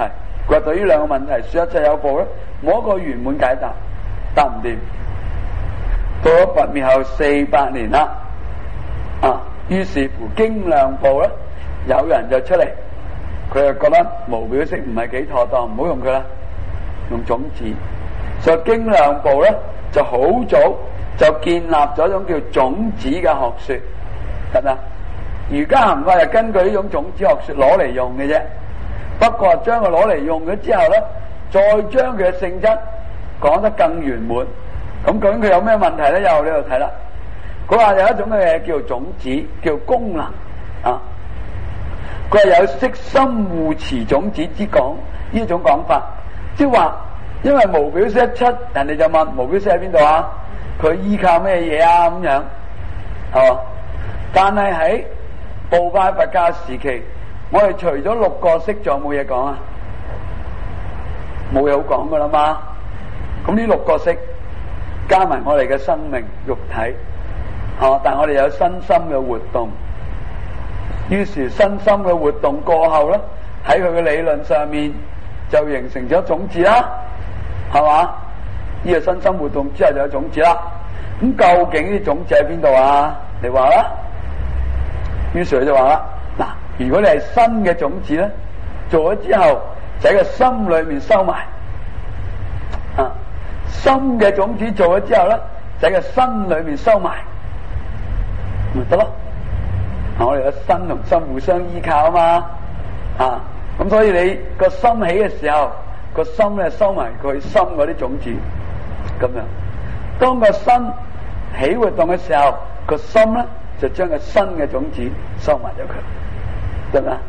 佢話對於兩個問題，說一切有部咧，冇一個圓滿解答，答唔掂。到咗佛滅後四百年啦，啊，於是乎經量部咧，有人就出嚟，佢就覺得無表色唔係幾妥當，唔好用佢啦，用種子。所以經量部咧就好早就建立咗一種叫種子嘅學說，得唔得？瑜伽行法就根據呢種種子學說攞嚟用嘅啫。不過將佢攞嚟用咗之後咧，再將佢嘅性質講得更圓滿。咁究竟佢有咩問題咧？又呢度睇啦。佢話有一種嘅嘢叫種子，叫功能啊。佢係有悉心護持種子之講呢種講法，即係話因為無表色一出，人哋就問無表色喺邊度啊？佢依靠咩嘢啊？咁樣係嘛？但係喺部派佛教時期，我哋除咗六個色，仲有冇嘢講啊？冇嘢好講噶啦嘛。咁呢六個色加埋我哋嘅生命肉體，哦，但係我哋有身心嘅活動。於是身心嘅活動過後咧，喺佢嘅理論上面就形成咗種子啦，係嘛？呢個身心活動之後就有種子啦。咁究竟呢啲種子喺邊度啊？你話啦。於是佢就話啦，嗱，如果你係新嘅種子咧，做咗之後就喺個心裏面收埋，啊，新嘅種子做咗之後咧，就喺個心裏面收埋，咪得咯。我哋個身同心互相依靠啊嘛，啊，咁所以你個心起嘅時候，個心咧收埋佢心嗰啲種子，咁樣。當個身起活動嘅時候，個心咧就將個新嘅種子收埋咗佢，得唔得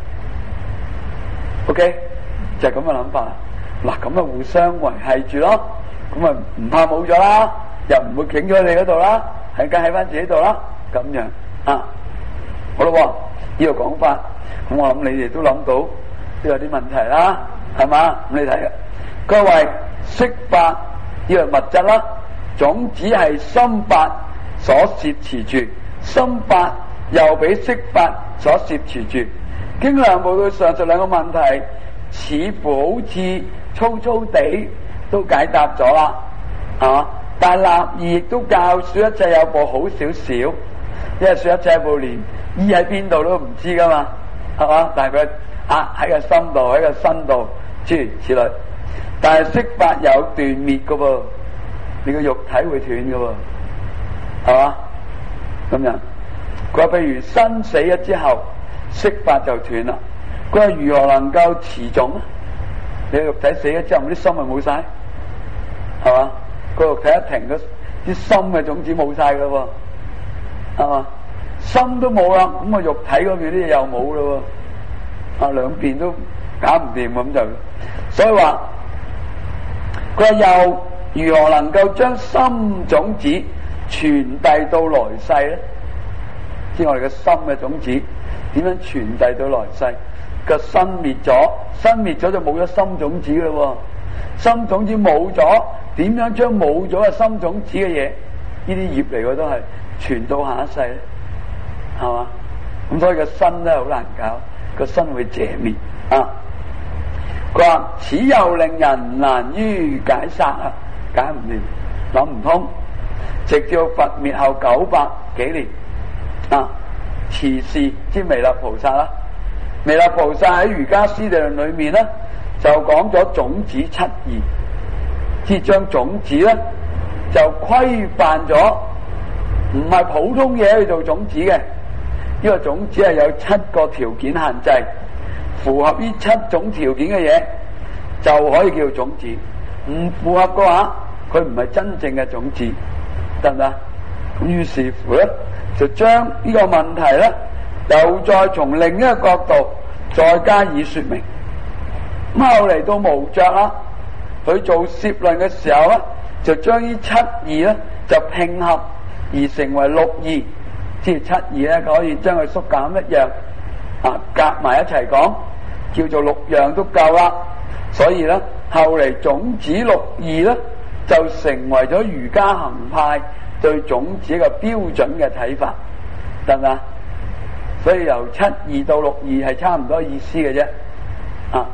？OK，就係咁嘅諗法啦。嗱，咁啊互相維繫住咯，咁啊唔怕冇咗啦，又唔會傾咗你嗰度啦，係梗喺翻自己度啦，咁樣啊。好咯，呢個講法，咁我諗你哋都諗到都有啲問題啦，係嘛？咁你睇啊，各位色法呢個物質啦，種子係心法所攝持住，心法又俾色法所攝持住。經量部對上述兩個問題，似乎好似粗粗地都解答咗啦，啊！但係立意亦都較說一切有部好少少，因為說一切有部連依喺邊度都唔知噶嘛，係嘛？但係佢壓喺個心度，喺個身度，諸如此類。但係色法有斷滅噶噃，你個肉體會斷噶噃，係嘛？咁樣，佢話譬如生死咗之後，色法就斷啦。佢話如何能夠持種啊？你個肉體死咗之後，啲心咪冇晒，係嘛？個肉體一停，啲心嘅種子冇晒噶咯喎，係嘛？心都冇啦，咁啊肉體嗰邊啲嘢又冇咯喎，啊兩邊都搞唔掂咁就，所以話佢話又如何能夠將心種子傳遞到來世咧？即係我哋嘅心嘅種子點樣傳遞到來世？個身滅咗，身滅咗就冇咗心種子咯喎，心種子冇咗，點樣將冇咗嘅心種子嘅嘢，呢啲業嚟嘅都係傳到下一世咧？係嘛？咁所以個身咧好難搞，個身會謝滅啊！佢話此又令人難於解釋啊，解唔掂，諗唔通。直至佛滅後九百幾年啊，慈氏即彌勒菩薩啦，彌勒菩薩喺瑜伽師地論裏面咧就講咗種子七義，即係將種子咧就規範咗，唔係普通嘢去做種子嘅。呢個種子係有七個條件限制，符合呢七種條件嘅嘢就可以叫做種子，唔符合嘅話，佢唔係真正嘅種子，得唔得？咁於是乎咧，就將呢個問題咧，又再從另一個角度再加以說明。咁後嚟到無著啦，佢做攝論嘅時候咧，就將呢七義咧就拼合而成為六義。即係七義咧，可以將佢縮減一樣啊，夾埋一齊講，叫做六樣都夠啦。所以咧，後嚟種子六義咧，就成為咗瑜伽行派對種子一個標準嘅睇法，得唔得？所以由七義到六義係差唔多意思嘅啫。啊，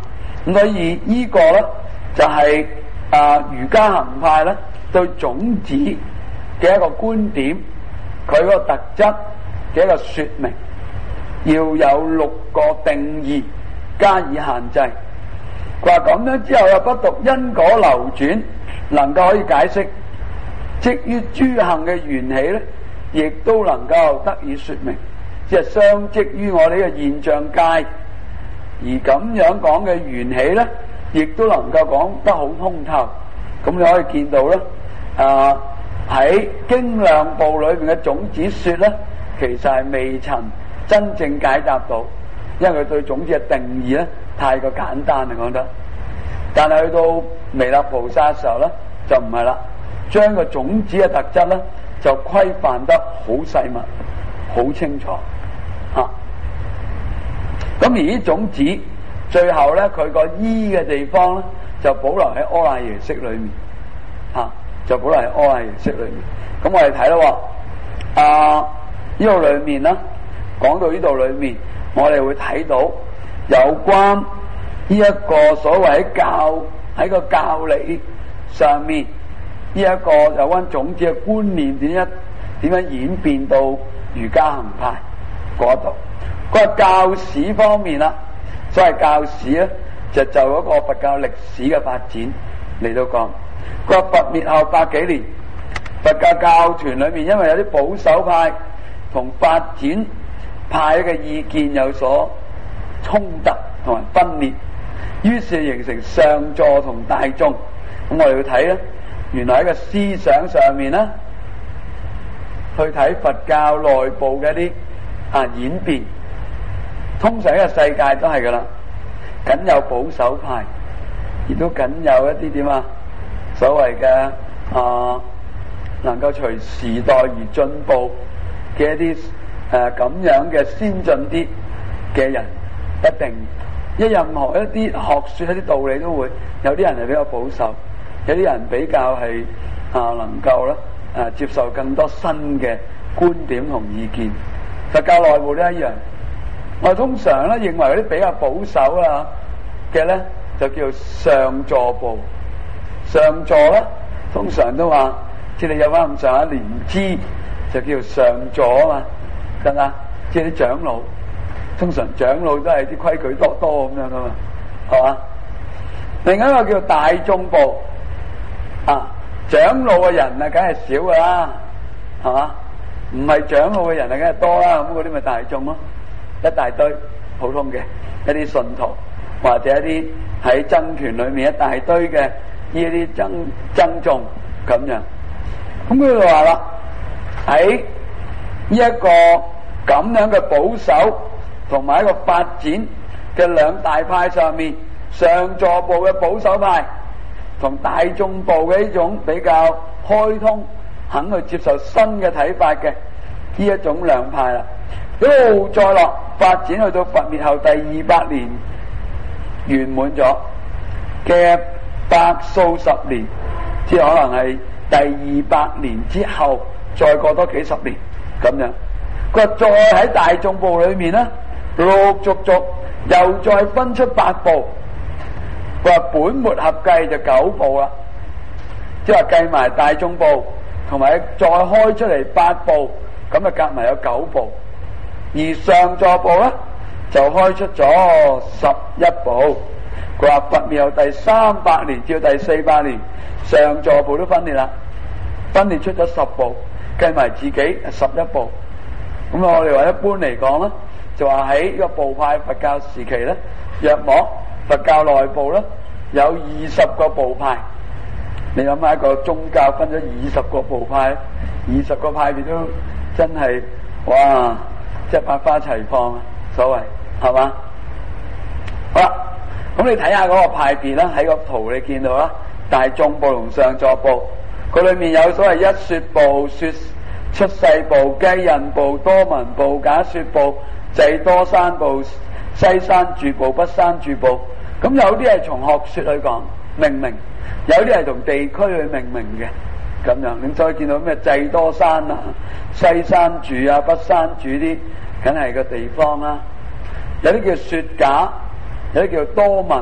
咁所以呢個咧就係、是、啊瑜伽行派咧對種子嘅一個觀點，佢個特質嘅一個說明，要有六個定義加以限制。佢話咁樣之後又不讀因果流轉，能夠可以解釋，即於諸行嘅緣起咧，亦都能夠得以說明，即係相即於我哋嘅現象界，而咁樣講嘅緣起咧，亦都能夠講得好通透。咁你可以見到咧，啊喺經量部裏邊嘅種子說咧，其實係未曾真正解答到，因為佢對種子嘅定義咧太過簡單嚟講得。但係去到彌勒菩薩嘅時候咧，就唔係啦，將個種子嘅特質咧就規範得好細密、好清楚嚇。咁、啊、而呢種子最後咧，佢個依嘅地方咧就保留喺阿賴耶識裏面嚇、啊，就保留喺阿賴耶識裏面。咁我哋睇咯，啊呢度裏面咧講到呢度裏面，我哋會睇到有關呢一個所謂喺教喺個教理上面呢一個有關種子嘅觀念點樣點樣演變到瑜伽行派嗰度。嗰個教史方面啦，所謂教史咧就就嗰個佛教歷史嘅發展嚟到講。個佛滅後百幾年，佛教教團裏面因為有啲保守派同發展派嘅意見有所衝突同埋分裂，於是形成上座同大眾。咁我哋要睇咧，原來喺個思想上面咧，去睇佛教內部嘅一啲啊演變。通常呢個世界都係噶啦，僅有保守派，亦都僅有一啲點啊所謂嘅啊能夠隨時代而進步嘅一啲誒咁樣嘅先進啲嘅人，一定一任何一啲學說一啲道理都會有啲人係比較保守，有啲人比較係啊能夠咧啊接受更多新嘅觀點同意見。佛教內部都一樣。我哋通常咧認為嗰啲比較保守啊嘅咧就叫做上座部。上座咧通常都話，即係你有翻咁上下年資就叫做上座啊嘛，得唔得？即係啲長老，通常長老都係啲規矩多多咁樣噶嘛，係嘛？另一個叫做大眾部啊，長老嘅人啊，梗係少噶啦，係嘛？唔係長老嘅人啊，梗係多啦，咁嗰啲咪大眾咯。一大堆普通嘅一啲信徒，或者一啲喺僧團裏面一大堆嘅呢一啲僧僧眾咁樣。咁佢就話啦，喺呢一個咁樣嘅保守同埋一個發展嘅兩大派上面，上座部嘅保守派同大眾部嘅呢種比較開通、肯去接受新嘅睇法嘅呢一種兩派啦。一路再落發展去到佛滅後第二百年圓滿咗嘅百數十年，即係可能係第二百年之後再過多幾十年咁樣。佢話再喺大眾部裏面咧，陸陸續續又再分出八部。佢話本末合計就九部啦，即係話計埋大眾部同埋再開出嚟八部，咁啊夾埋有九部。而上座部咧就開出咗十一部。佢話佛滅後第三百年至到第四百年，上座部都分裂啦，分裂出咗十部，計埋自己十一部。咁我哋話一般嚟講咧，就話喺呢個部派佛教時期咧，約莫佛教內部咧有二十個部派。你諗下一個宗教分咗二十個部派，二十個派別都真係哇！即係百花齊放啊，所謂係嘛？好啦，咁你睇下嗰個派別啦，喺個圖你見到啦，大眾部同上座部，佢裏面有所謂一說部、說出世部、雞印部、多聞部、假說部、濟多山部、西山住部、北山住部。咁有啲係從學說去講命名，有啲係從地區去命名嘅。咁樣你再見到咩濟多山啊、西山住啊、北山住啲，梗係個地方啦。有啲叫說假，有啲叫多聞，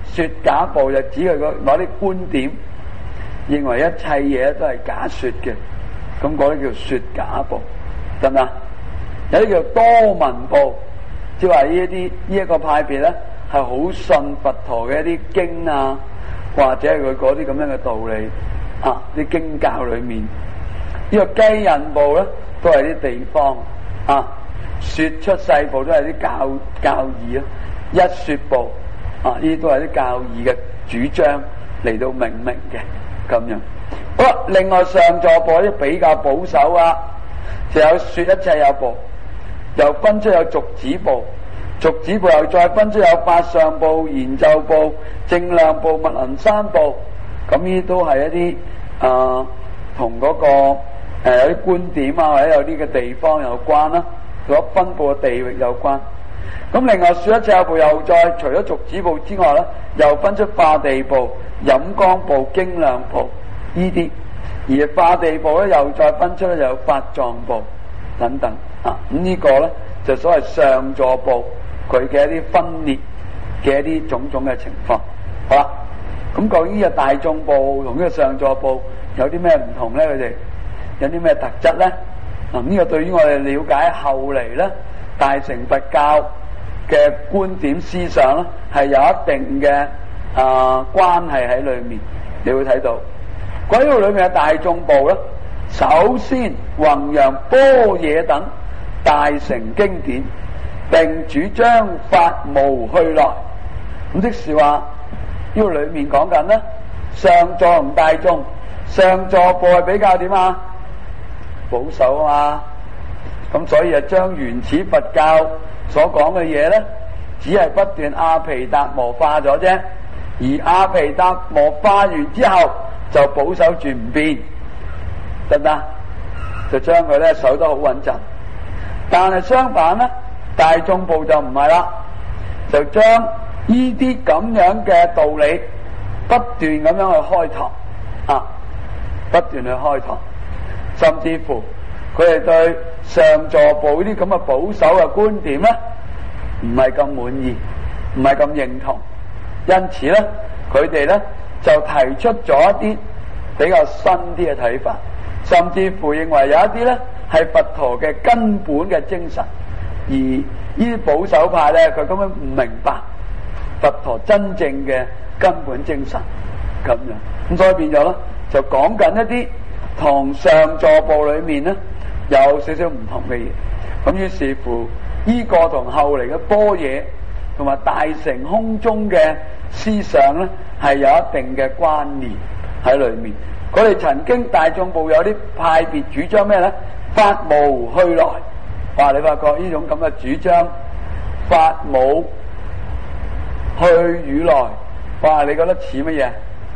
說假報就指佢攞啲觀點，認為一切嘢都係假說嘅，咁嗰啲叫說假報，得唔得？有啲叫多聞報，即係話呢一啲呢一個派別咧係好信佛陀嘅一啲經啊，或者係佢嗰啲咁樣嘅道理啊，啲經教裏面呢、這個雞印報咧都係啲地方啊，說出世報都係啲教教義啊，一說報啊，呢啲都係啲教義嘅主張嚟到明明嘅咁樣。好啦，另外上座報啲比較保守啊，就有說一切有報，又分出有續子報，續子報又再分出有法相報、研究報、正量報、密行山報，咁呢都係一啲啊同嗰個誒、呃、有啲觀點啊，或者有啲嘅地方有關啦，所分佈嘅地域有關。咁另外說一切有報又再除咗續子報之外咧，又分出化地報、飲光報、經量報呢啲，而化地報咧又再分出咧有法藏報等等啊。咁、這個、呢個咧就所謂上座報佢嘅一啲分裂嘅一啲種種嘅情況。好啦，咁究竟呢個大眾報同呢個上座報有啲咩唔同咧？佢哋有啲咩特質咧？嗱、啊，呢、這個對於我哋了解後嚟咧大乘佛教嘅觀點思想咧，係有一定嘅啊關係喺裏面。你會睇到嗰呢度裏面嘅大眾報咧，首先弘揚般若等大乘經典，並主張法無去來。咁即是話呢度裏面講緊咧，上座同大眾，上座報係比較點啊？保守啊嘛。咁所以就將原始佛教所講嘅嘢咧，只係不斷阿毗達磨化咗啫，而阿毗達磨化完之後就保守住唔變，得唔得？就將佢咧守得好穩陣。但係相反咧，大眾報就唔係啦，就將呢啲咁樣嘅道理不斷咁樣去開拓啊，不斷去開拓，甚至乎佢哋對上座報呢啲咁嘅保守嘅觀點咧，唔係咁滿意，唔係咁認同，因此咧，佢哋咧就提出咗一啲比較新啲嘅睇法，甚至乎認為有一啲咧係佛陀嘅根本嘅精神，而呢啲保守派咧，佢根本唔明白佛陀真正嘅根本精神咁樣，咁所以變咗咧就講緊一啲同上座報裏面咧有少少唔同嘅嘢，咁於是乎呢個同後嚟嘅般若同埋大乘空中嘅思想咧係有一定嘅關聯喺裏面。佢哋曾經大眾報有啲派別主張咩咧？法無去來，哇！你發覺呢種咁嘅主張，法無去與來，哇！你覺得似乜嘢？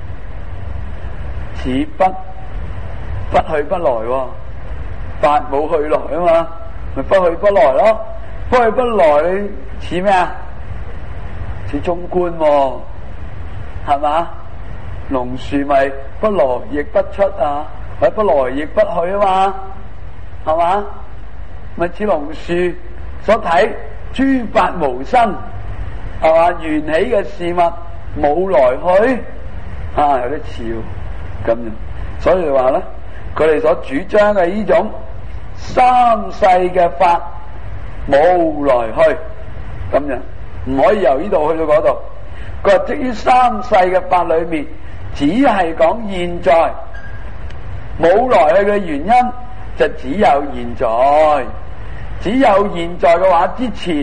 似不不去不來喎，法無去來啊嘛，咪不去不來咯。不去不來你似咩啊？似中觀喎，係嘛？龍樹咪不來亦不出啊，或者不來亦不去啊嘛，係嘛？咪似龍樹所睇諸法無生，係嘛？緣起嘅事物冇來去啊，有啲似咁樣。所以話咧，佢哋所主張嘅呢種三世嘅法冇來去咁樣，唔可以由呢度去到嗰度。佢話，至於三世嘅法裏面，只係講現在，冇來去嘅原因就只有現在。只有現在嘅話，之前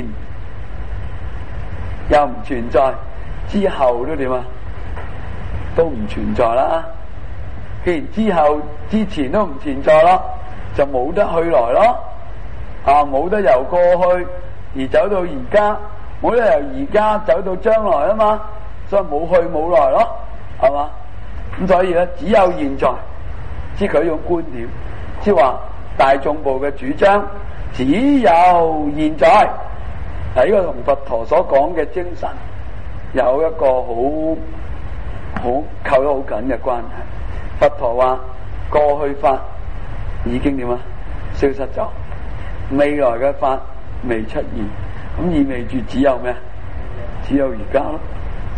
又唔存在，之後都點啊？都唔存在啦。既然之後之前都唔存在咯，就冇得去來咯。啊，冇得由過去而走到而家，冇得由而家走到將來啊嘛，所以冇去冇來咯，係嘛？咁所以咧，只有現在，即佢呢種觀點，即係話大眾部嘅主張，只有現在。嗱，呢個同佛陀所講嘅精神有一個好好扣得好緊嘅關係。佛陀話過去法已經點啊？消失咗，未來嘅法未出現，咁意味住只有咩？只有而家咯。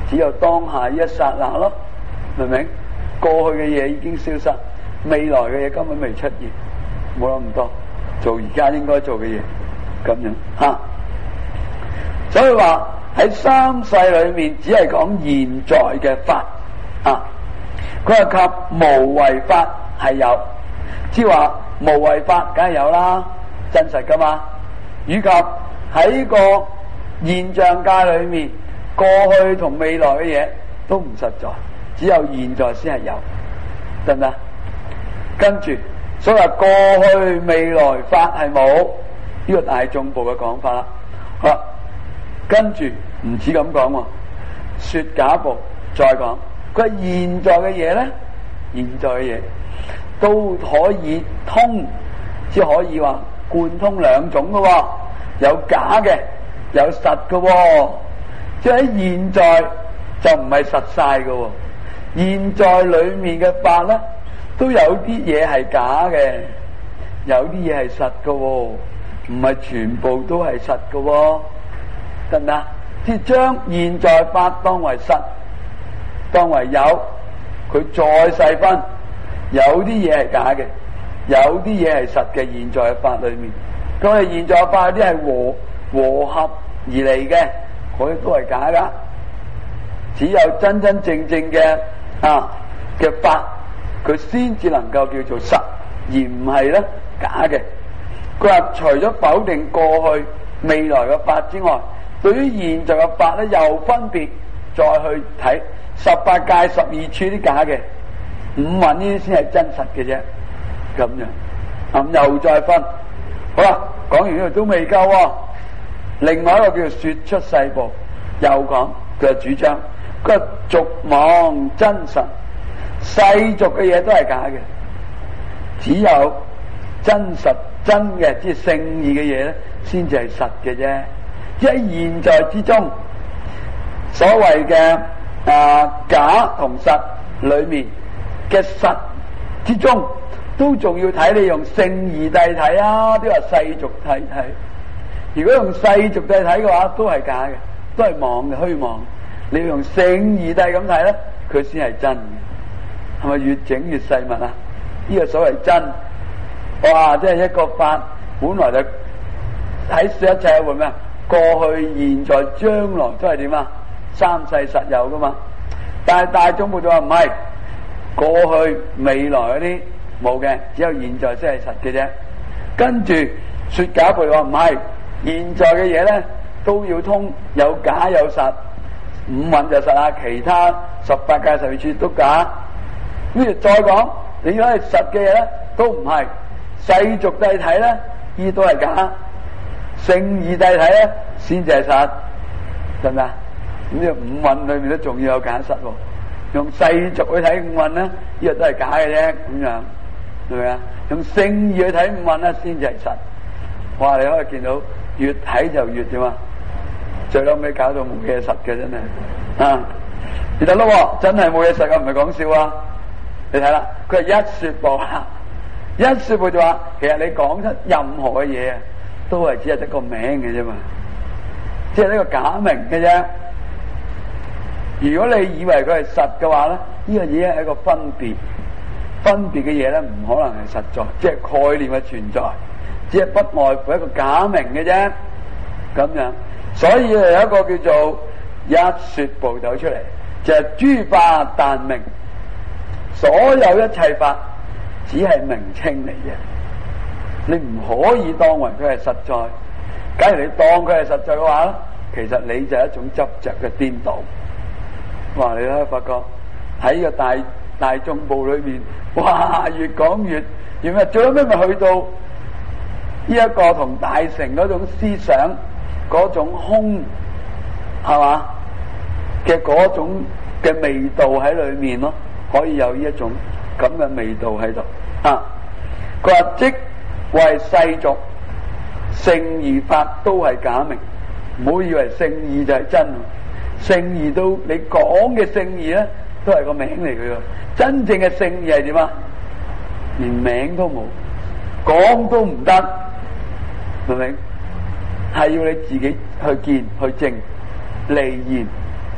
只有當下一剎那咯，明唔明？過去嘅嘢已經消失，未來嘅嘢根本未出現，冇諗咁多，做而家應該做嘅嘢，咁樣吓、啊。所以話喺三世裏面，只係講現在嘅法啊。佢話及無為法係有，即係話無為法梗係有啦，真實噶嘛。以及喺個現象界裏面，過去同未來嘅嘢都唔實在，只有現在先係有，得唔得？跟住所謂過去未來法係冇，呢個大眾部嘅講法啦。好啦，跟住唔止咁講喎，說假部再講，佢現在嘅嘢咧，現在嘅嘢都可以通，只可以話貫通兩種嘅喎，有假嘅，有實嘅喎。即係喺現在就唔係實晒嘅喎，現在裏面嘅法咧都有啲嘢係假嘅，有啲嘢係實嘅喎，唔係全部都係實嘅喎，得唔得？即係將現在法當為實，當為有，佢再細分，有啲嘢係假嘅，有啲嘢係實嘅。現在嘅法裏面，咁啊現在嘅法有啲係和和合而嚟嘅。嗰啲都係假噶，只有真真正正嘅啊嘅法，佢先至能夠叫做實，而唔係咧假嘅。佢話除咗否定過去未來嘅法之外，對於現在嘅法咧，又分別再去睇十八界十二處啲假嘅，五蘊呢啲先係真實嘅啫。咁樣咁、嗯、又再分，好啦，講完呢度都未夠喎。另外一個叫做說出世部，又講佢嘅主張，佢話俗妄真實，世俗嘅嘢都係假嘅，只有真實真嘅，即係聖義嘅嘢咧，先至係實嘅啫。即係現在之中，所謂嘅啊假同實裏面嘅實之中，都仲要睇你用聖義諦睇啊，都話世俗諦睇。如果用世俗諦睇嘅話，都係假嘅，都係妄嘅虛妄。你要用聖義諦咁睇咧，佢先係真嘅。係咪越整越細密啊？呢、這個所謂真，哇！即係一個法，本來就喺說一切會咩啊？過去、現在、將來都係點啊？三世實有噶嘛？但係大眾部就話唔係，過去、未來嗰啲冇嘅，只有現在先係實嘅啫。跟住說假部話唔係。現在嘅嘢咧都要通，有假有實，五蘊就實啦，其他十八界十二處都假。跟住再講，你如果係實嘅嘢咧，都唔係。世俗諦睇咧，呢都係假；聖義諦睇咧，先至係實，得唔得？咁呢個五蘊裏面都仲要有假實喎。用世俗去睇五蘊咧，呢個都係假嘅啫，咁樣係咪啊？用聖義去睇五蘊咧，先至係實。哇！你可以見到。越睇就越點啊！最後尾搞到冇嘢實嘅，真係啊！你睇咯，真係冇嘢實嘅，唔係講笑啊！你睇啦，佢係一說部啦，一說部就話，其實你講出任何嘅嘢啊，都係只係得個名嘅啫嘛，即係呢個假名嘅啫。如果你以為佢係實嘅話咧，呢個嘢係一個分別，分別嘅嘢咧唔可能係實在，即係概念嘅存在。只係不外乎一個假名嘅啫，咁樣，所以有一個叫做一說部走出嚟，就係諸法但名，所有一切法只係名稱嚟嘅，你唔可以當為佢係實在。假如你當佢係實在嘅話咧，其實你就係一種執着嘅顛倒。哇！你可以發覺喺個大大眾部裏面，哇！越講越越咩？最後尾咪去到。呢一個同大乘嗰種思想嗰種空係嘛嘅嗰種嘅味道喺裏面咯，可以有呢一種咁嘅味道喺度啊！佢話即為世俗聖義法都係假名，唔好以為聖義就係真，聖義都你講嘅聖義咧都係個名嚟嘅，真正嘅聖義係點啊？連名都冇，講都唔得。明唔明？係要你自己去見去證利言，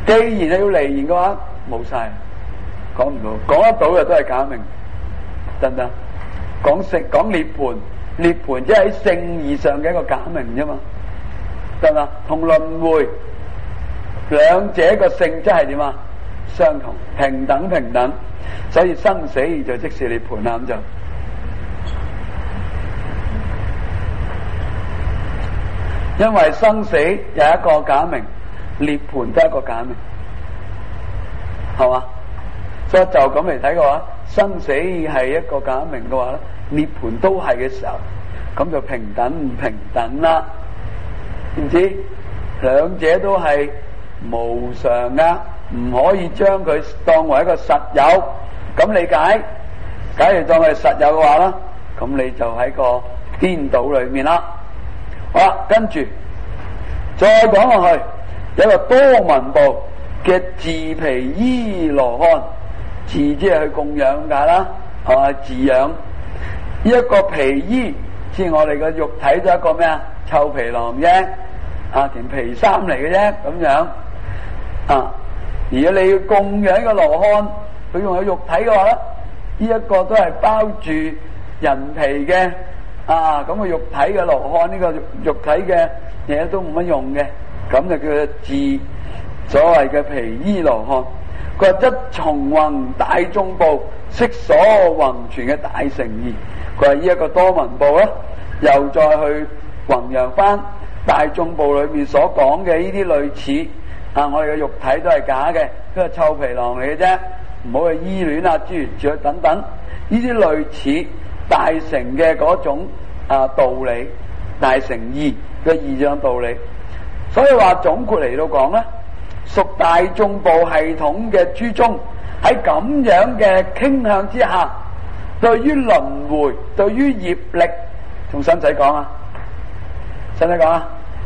既然係要離言嘅話，冇晒，講唔到，講得到嘅都係假名，得唔得？講聖講涅槃，涅槃即係喺聖義上嘅一個假名啫嘛，得唔得？同輪迴兩者個性質係點啊？相同，平等平等，所以生死就即是涅槃啦，咁就因為生死有一個假名，涅槃都係一個假名，係嘛？所以就咁嚟睇嘅話，生死係一個假名嘅話咧，涅槃都係嘅時候，咁就平等唔平等啦，知唔知？兩者都係無常噶，唔可以將佢當為一個實有咁理解。假如當佢實有嘅話咧，咁你就喺個顛倒裏面啦。好啦，跟住再講落去，有一個多聞部嘅自毗伊羅漢，自即係去供養咁解啦，係嘛？自養呢一個毗伊，即係我哋個肉體都係一個咩啊？臭皮囊啫，啊件皮衫嚟嘅啫，咁樣啊。如果你要供養一個羅漢，佢用佢肉體嘅話咧，呢一個都係包住人皮嘅啊，咁個肉體嘅羅漢呢個肉體嘅嘢都冇乜用嘅，咁就叫做自所謂嘅毗伊羅漢。佢話則重弘大眾部，悉所弘傳嘅大乘義。佢話呢一個多聞部咧，又再去弘揚翻大眾部裏面所講嘅呢啲類似啊，我哋嘅肉體都係假嘅，都係臭皮囊嚟嘅啫，唔好去依戀啊，諸如此類等等，呢啲類似大乘嘅嗰種啊道理，大乘義嘅義象道理。所以話總括嚟到講咧，屬大眾部系統嘅諸宗喺咁樣嘅傾向之下，對於輪迴，對於業力，仲使唔使講啊？使唔使講啊？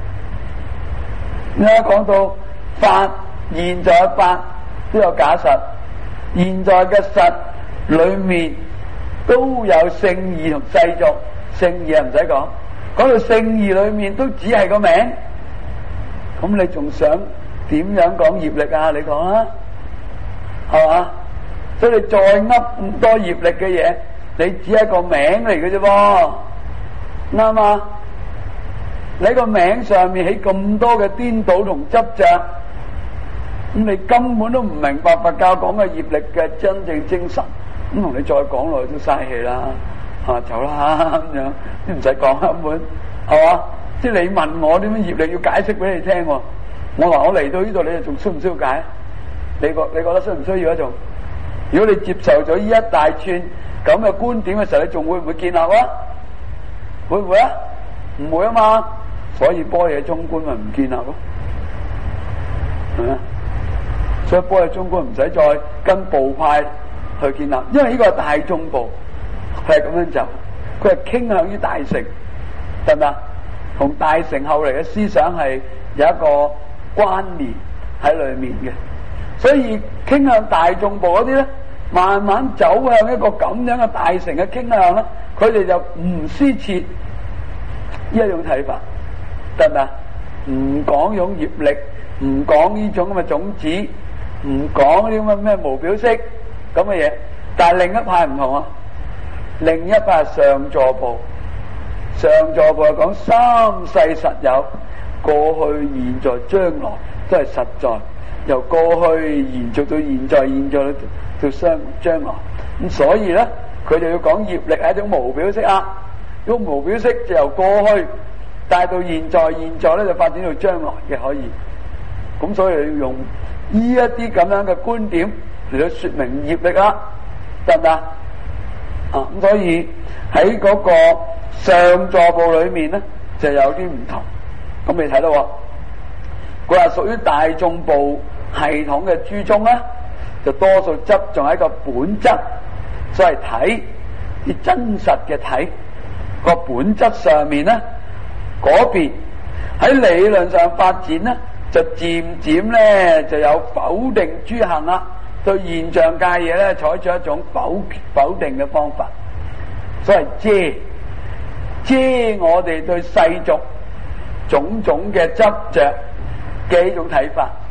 而家講到法，現在嘅法都有假實，現在嘅實裏面都有聖義同世俗。聖義啊唔使講，講到聖義裏面都只係個名，咁你仲想點樣講業力啊？你講啊，係嘛？所以你再噏咁多業力嘅嘢，你只係個名嚟嘅啫噃，啱嘛？你個名上面起咁多嘅顛倒同執着，咁你根本都唔明白佛教講嘅業力嘅真正精神，咁同你再講落去都嘥氣啦，啊走啦咁樣，都唔使講根本，係嘛？即係你問我點樣業力要解釋俾你聽，我話我嚟到呢度，你哋仲需唔需要解？你覺你覺得需唔需要啊？仲如果你接受咗呢一大串咁嘅觀點嘅時候，你仲會唔會建立啊？會唔會啊？唔會啊嘛，所以般若中觀咪唔建立咯，係咪啊？所以般若中觀唔使再跟部派去建立，因為呢個係大眾部，佢係咁樣走，佢係傾向於大乘，得唔得？同大乘後嚟嘅思想係有一個關聯喺裏面嘅，所以傾向大眾部嗰啲咧，慢慢走向一個咁樣嘅大乘嘅傾向咧，佢哋就唔施設呢一種睇法，得唔得？唔講用業力，唔講呢種咁嘅種子，唔講啲咁嘅咩無表色咁嘅嘢，但係另一派唔同啊，另一派係上座部。上座部係講三世實有，過去、現在、將來都係實在，由過去延續到現在，現在到將將來。咁所以咧，佢就要講業力係一種無表色啊，用無表色就由過去帶到現在，現在咧就發展到將來嘅可以。咁所以要用呢一啲咁樣嘅觀點嚟到說明業力啊，得唔得？啊，咁所以喺嗰個上座部裏面咧就有啲唔同。咁你睇到喎，佢話屬於大眾部系統嘅諸宗咧，就多數執重喺個本質，所謂體啲真實嘅體個本質上面咧，嗰邊喺理論上發展咧，就漸漸咧就有否定諸行啦，對現象界嘢咧採取一種否否定嘅方法，所謂遮遮我哋對世俗種種嘅執着嘅一種睇法，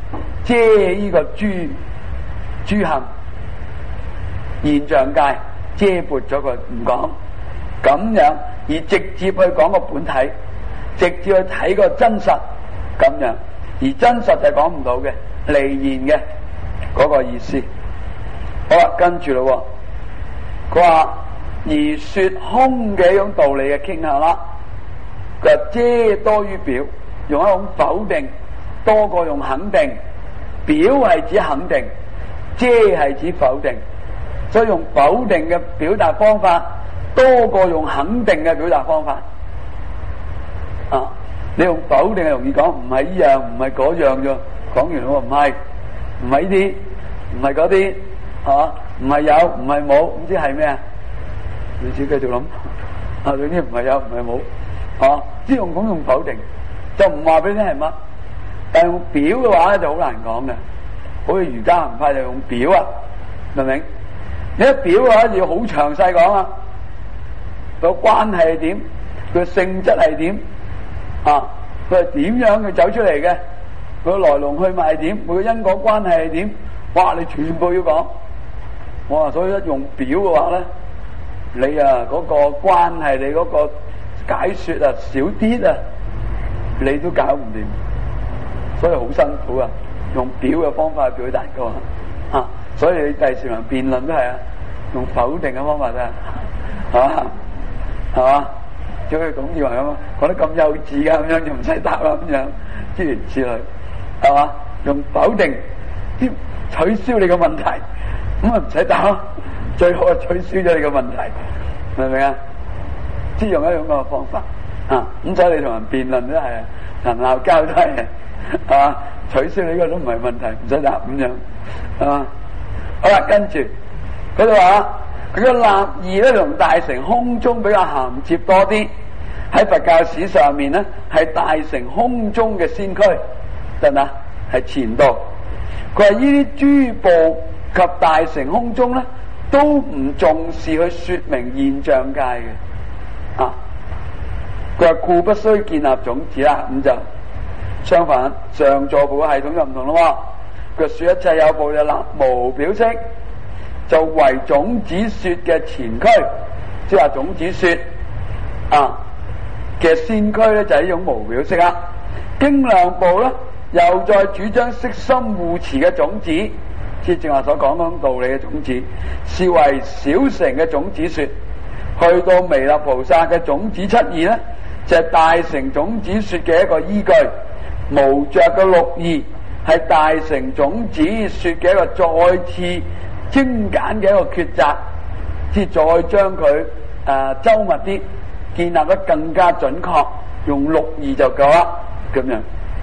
遮呢個諸諸行現象界，遮撥咗佢唔講，咁樣而直接去講個本體，直接去睇個真實咁樣，而真實就講唔到嘅離言嘅嗰個意思。好啦，跟住咯，佢話而說空嘅一種道理嘅傾向啦，佢話遮多於表，用一種否定多過用肯定，表係指肯定，遮係指否定，所以用否定嘅表達方法多過用肯定嘅表達方法。啊，你用否定係容易講，唔係呢樣，唔係嗰樣啫。講完我話唔係，唔係呢啲，唔係嗰啲，係嘛？唔係有，唔係冇，唔知係咩啊？你自己繼續諗。啊，總之唔係有，唔係冇，啊，只用咁用否定，就唔話俾你聽係乜。但係用表嘅話咧就好難講嘅，好似瑜伽行派就用表啊，明唔明？你一表嘅話就要好詳細講啊，個關係係點，佢性質係點，啊，佢係點樣佢走出嚟嘅，佢來龍去脈係點，佢嘅因果關係係點，哇！你全部要講，哇！所以一用表嘅話咧，你啊嗰個關係，你嗰個解說啊少啲啊，你都搞唔掂。所以好辛苦啊！用表嘅方法去表達噶嘛，啊！所以你第時同人辯論都係啊，用否定嘅方法啫，係嘛？係嘛？就好似董志宏咁啊，講得咁幼稚啊，咁樣就唔使答啦，咁樣諸如此類，係嘛？用否定啲取消你嘅問題，咁啊唔使答，最好係取消咗你嘅問題，明唔明啊？即係用一種咁嘅方法啊！咁所以你同人辯論都係啊，人鬧交都係。係嘛？取消你呢個都唔係問題，唔使答咁樣，係嘛？好啦，跟住佢哋話佢嘅立義咧同大乘空中比較銜接多啲，喺佛教史上面咧係大乘空中嘅先驅，得唔得？係前道。佢話呢啲諸部及大乘空中咧都唔重視去說明現象界嘅，啊！佢話故不須建立種子啦，咁就。相反，上座部嘅系統就唔同咯。佢說一切有部就立無表式，就為種子說嘅前驅，即係話種子說啊嘅先驅咧就係呢種無表式啦。經量部咧又再主張悉心護持嘅種子，即係正話所講嗰種道理嘅種子，是為小乘嘅種子說。去到彌勒菩薩嘅種子七義咧，就係、是、大乘種子說嘅一個依據。無着嘅六義係大乘種子說嘅一個再次精簡嘅一個抉擇，即係再將佢誒、呃、周密啲，建立得更加準確，用六義就夠啦咁樣。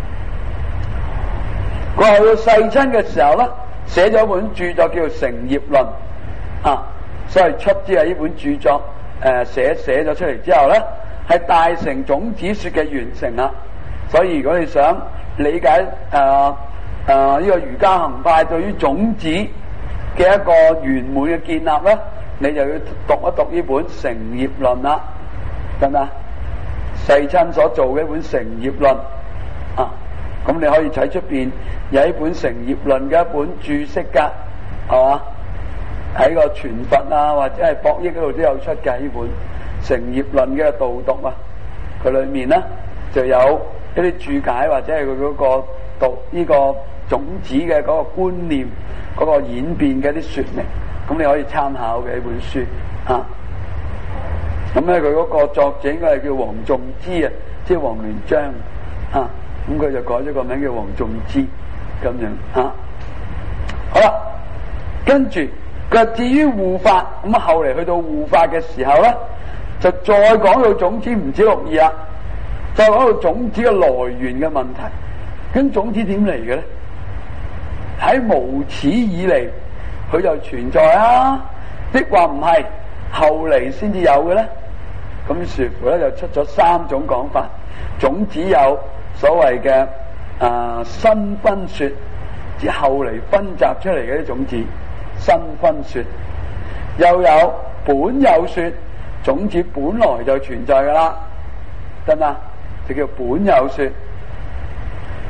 佢去到世親嘅時候咧，寫咗一本著作叫做《成業論》啊，所以出自係呢本著作誒寫寫咗出嚟之後咧，係大乘種子說嘅完成啦。所以如果你想理解誒誒呢個瑜伽行派對於種子嘅一個圓滿嘅建立咧，你就要讀一讀呢本《成業論》啦，得唔得？世親所做嘅一本《成業論》啊，咁你可以睇出邊有一本《成業論》嘅一本注釋噶，係嘛？喺個傳佛啊或者係博益嗰度都有出嘅呢本《成業論》嘅導讀啊，佢裏面咧就有一啲注解或者係佢嗰個讀呢個種子嘅嗰個觀念嗰個演變嘅一啲說明，咁你可以參考嘅一本書啊。咁咧佢嗰個作者應該係叫黃仲之啊，即係黃連章啊。咁佢就改咗個名叫黃仲之咁樣啊。好啦，跟住佢至於護法，咁啊後嚟去到護法嘅時候咧，就再講到種子唔止六義啦。就講到種子嘅來源嘅問題，咁種子點嚟嘅咧？喺無始以嚟，佢就存在啊，抑或唔係後嚟先至有嘅咧？咁於是乎咧就出咗三種講法。種子有所謂嘅啊新分說，即後嚟分集出嚟嘅啲種子，新分說；又有本有說，種子本來就存在噶啦，得嘛？就叫本有說。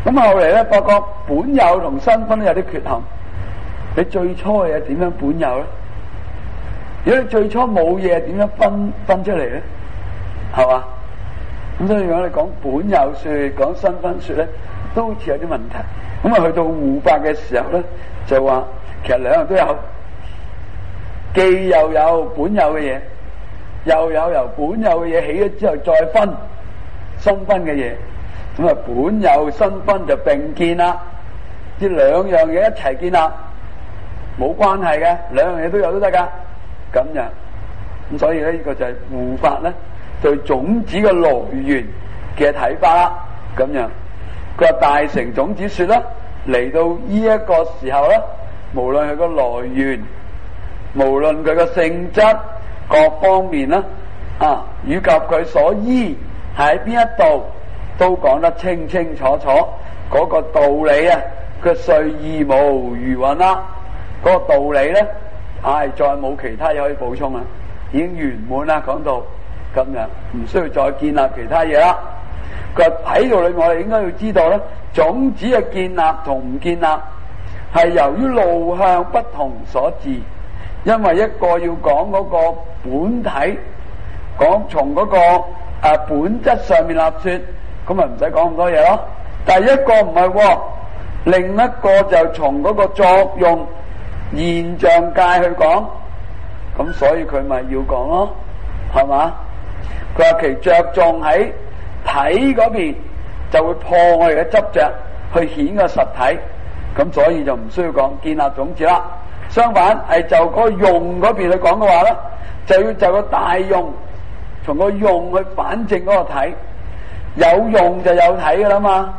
咁後嚟咧，發覺本有同新分都有啲缺陷。你最初嘅嘢點樣本有咧？如果你最初冇嘢，點樣分分出嚟咧？係嘛？咁所以我哋講本有說，講新分說咧，都好似有啲問題。咁啊，去到護法嘅時候咧，就話其實兩樣都有，既又有本有嘅嘢，又有由本有嘅嘢起咗之後再分新分嘅嘢。咁啊，本有新分就並建啦，呢兩樣嘢一齊建立，冇關係嘅，兩樣嘢都有都得噶。咁樣咁所以咧，呢個就係護法咧對種子嘅來源嘅睇法啦。咁樣佢話大乘種子說啦，嚟到呢一個時候咧，無論佢個來源，無論佢個性質各方面啦，啊，以及佢所依喺邊一度，都講得清清楚楚。嗰個道理啊，佢遂義無餘韻啦。嗰個道理咧，唉，再冇其他嘢可以補充啦，已經圓滿啦。講到咁樣，唔需要再建立其他嘢啦。佢話喺度裏面，我哋應該要知道咧，種子嘅建立同唔建立係由於路向不同所致。因為一個要講嗰個本體，講從嗰個誒本質上面立說，咁咪唔使講咁多嘢咯。但係一個唔係喎，另一個就從嗰個作用現象界去講，咁所以佢咪要講咯，係嘛？佢話其着重喺體嗰邊，就會破我哋嘅執着，去顯個實體，咁所以就唔需要講建立種子啦。相反係就嗰個用嗰邊去講嘅話咧，就要就個大用，從個用去反證嗰個體，有用就有體噶啦嘛。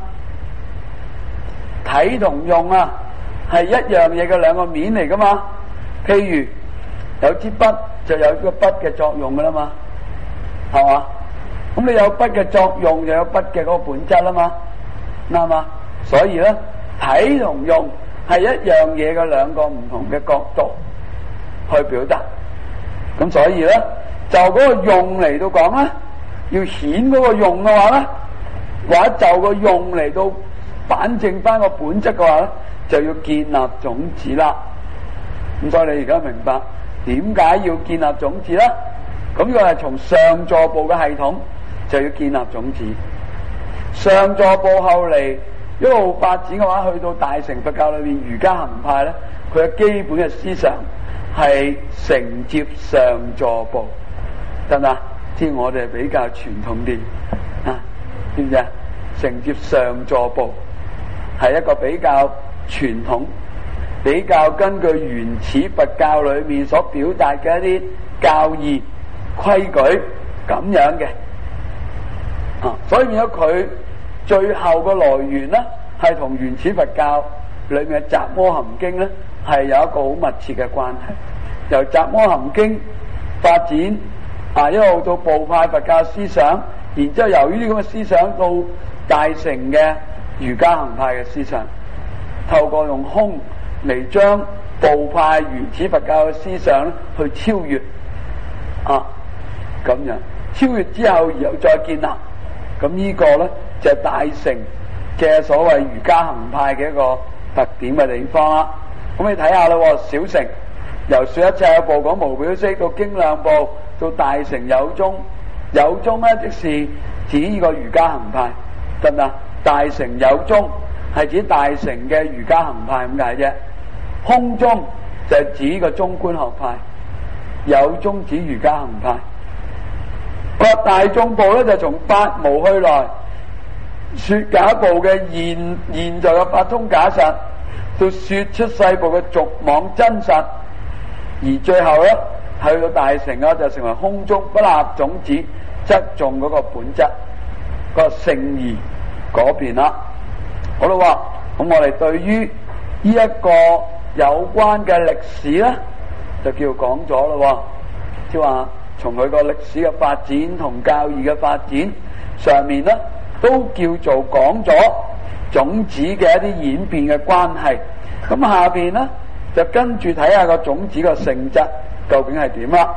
體同用啊係一樣嘢嘅兩個面嚟噶嘛。譬如有支筆就有個筆嘅作用噶啦嘛，係嘛？咁你有筆嘅作用就有筆嘅嗰個本質啦嘛，啱嘛？所以咧，體同用係一樣嘢嘅兩個唔同嘅角度去表達。咁所以咧，就嗰個用嚟到講咧，要顯嗰個用嘅話咧，或者就個用嚟到反證翻個本質嘅話咧，就要建立種子啦。咁所以你而家明白點解要建立種子啦？咁呢個係從上座部嘅系統就要建立種子。上座部後嚟一路發展嘅話，去到大乘佛教裏面瑜伽行派咧，佢嘅基本嘅思想係承接上座部，得唔得？即係我哋比較傳統啲啊，知唔知啊？承接上座部係一個比較傳統、比較根據原始佛教裏面所表達嘅一啲教義規矩咁樣嘅啊，所以變咗佢最後嘅來源咧，係同原始佛教裏面嘅《雜阿含經》咧係有一個好密切嘅關係。由《雜阿含經》發展啊，一路到部派佛教思想，然之後由於呢啲咁嘅思想到大乘嘅瑜伽行派嘅思想，透過用空嚟將部派原始佛教嘅思想咧去超越啊，咁樣超越之後然後再建立，咁呢個咧就係大乘嘅所謂瑜伽行派嘅一個特點嘅地方啦。咁你睇下啦，小乘由說一切有部講無表色，到經量部，到大乘有宗，有宗咧即是指呢個瑜伽行派，得唔得？大乘有宗係指大乘嘅瑜伽行派咁解啫。空宗就係指呢個中觀學派，有宗指瑜伽行派。個大眾部咧就從法無去來，說假部嘅現現在嘅法通假實，到說出世部嘅俗妄真實，而最後咧去到大乘啊，就成為空中不立種子，側重嗰個本質、嗰個聖義嗰邊啦。好啦，咁我哋對於呢一個有關嘅歷史咧，就叫講咗咯，即係話從佢個歷史嘅發展同教義嘅發展上面咧，都叫做講咗種子嘅一啲演變嘅關係。咁下邊咧就跟住睇下個種子嘅性質究竟係點啦。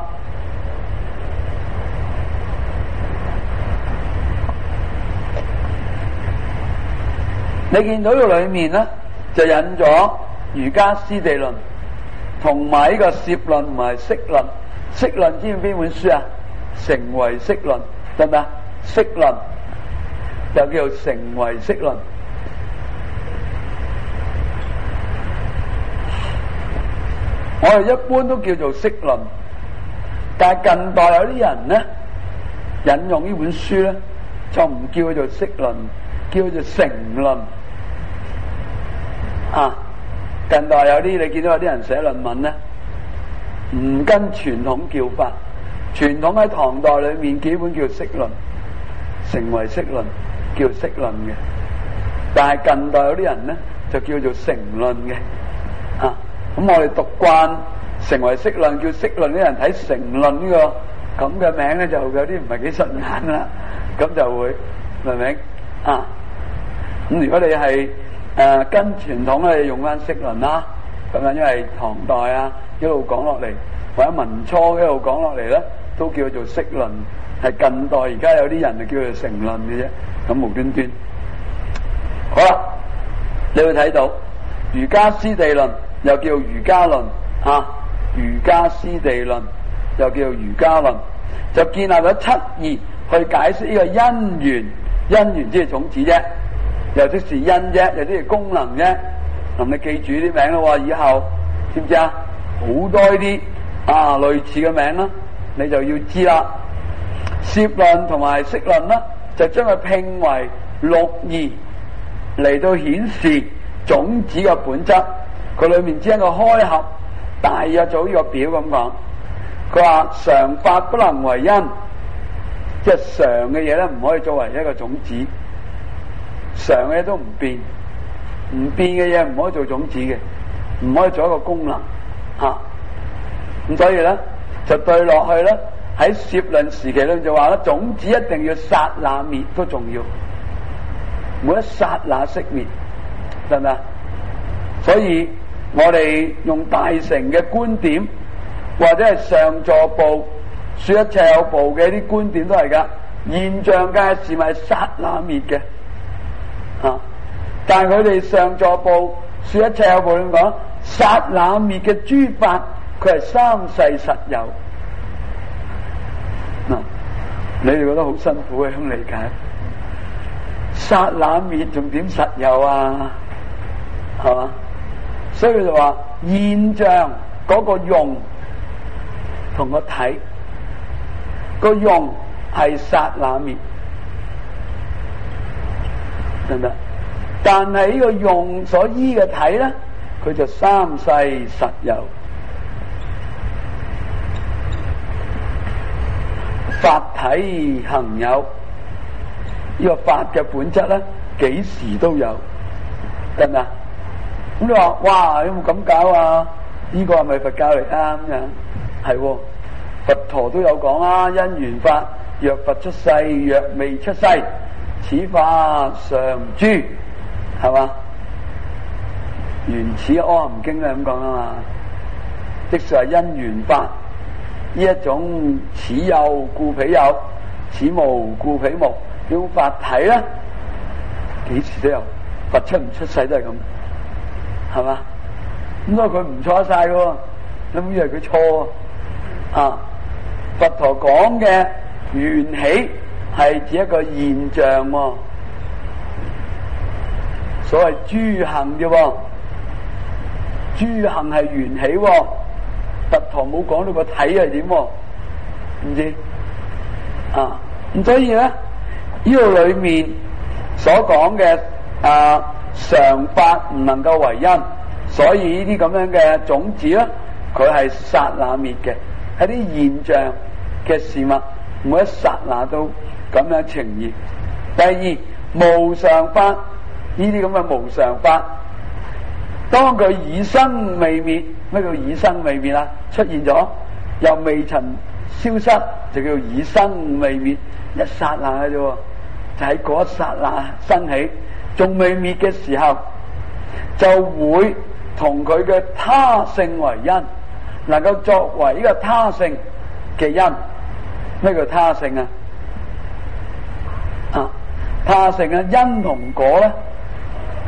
你見到呢個裏面咧，就引咗瑜伽師地論，同埋呢個攝論同埋釋論。釋論知唔知邊本書啊？成唯識論，得唔得？釋論又叫做成唯識論。我哋一般都叫做釋論，但係近代有啲人咧引用呢本書咧，就唔叫佢做釋論，叫佢做成論。啊，近代有啲你見到有啲人寫論文咧，唔跟傳統叫法，傳統喺唐代裏面基本叫釋論，成唯識論叫釋論嘅，但係近代有啲人咧就叫做成論嘅。啊，咁我哋讀慣成唯識論叫釋論啲人睇成論呢個咁嘅名咧，就有啲唔係幾順眼啦，咁就會明唔明啊？咁如果你係誒跟傳統咧，用翻釋論啦，咁樣因為唐代啊一路講落嚟，或者民初一路講落嚟咧，都叫做釋論。係近代而家有啲人就叫做成論嘅啫，咁無端端。好啦，你會睇到瑜伽師地論又叫瑜伽論啊，瑜伽師地論又叫瑜伽論，就建立咗七義去解釋呢個因緣，因緣即係種子啫，又即是因啫，又即係功能啫。咁你記住啲名咯，以後知唔知啊？好多呢啲啊類似嘅名啦，你就要知啦。攝論同埋釋論啦，就將佢拼為六義嚟到顯示種子嘅本質。佢裏面只係一個開合，大約做呢個表咁講。佢話常法不能為因，即係常嘅嘢咧唔可以作為一個種子，常嘅嘢都唔變，唔變嘅嘢唔可以做種子嘅，唔可以做一個功能吓。咁、啊、所以咧就對落去咧。喺攝論時期咧就話咧，種子一定要剎那滅都重要，每一剎那熄滅，得唔得？所以我哋用大乘嘅觀點，或者係上座部說一切有部嘅啲觀點都係噶，現象界事物係剎那滅嘅，啊！但係佢哋上座部說一切有部點講？剎那滅嘅諸法，佢係三世實有。嗱，你哋覺得好辛苦嘅咁理解，剎那滅仲點實有啊？係嘛？所以佢就話現象嗰個用同個體，個用係剎那滅，得唔得？但係呢個用所依嘅體咧，佢就三世實有。法體行有，呢、這個法嘅本質咧，幾時都有，得唔得？咁你話哇，有冇咁搞啊？呢、這個係咪佛教嚟啊？咁樣係，佛陀都有講啊，因緣法，若佛出世，若未出世，此法常住，係嘛？原始阿含經咧咁講啊嘛，即係因緣法。呢一種此有故彼有，此無故彼無，呢種法體咧，幾時都有，佛出唔出世都係咁，係嘛？咁所以佢唔錯晒嘅，你唔以為佢錯啊？佛陀講嘅緣起係指一個現象喎，所謂諸行嘅喎，諸行係緣起喎。佛陀冇講到個體係點，唔知啊？咁所以咧，呢度裏面所講嘅啊常法唔能夠為因，所以呢啲咁樣嘅種子咧，佢係剎那滅嘅，係啲現象嘅事物，每一剎那都咁樣呈現。第二，無常法，呢啲咁嘅無常法，當佢已生未滅。咩叫已生未滅啊？出現咗又未曾消失，就叫已生未滅，一剎那嘅啫，就喺嗰一剎那生起，仲未滅嘅時候，就會同佢嘅他性為因，能夠作為呢個他性嘅因。咩叫他性啊？啊，他性啊，因同果咧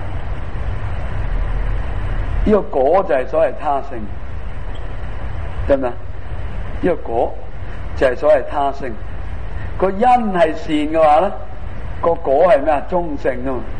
呢個果就係所謂他性，得唔得？呢個果就係所謂他性。個因係善嘅話咧，個果係咩啊？中性啊嘛。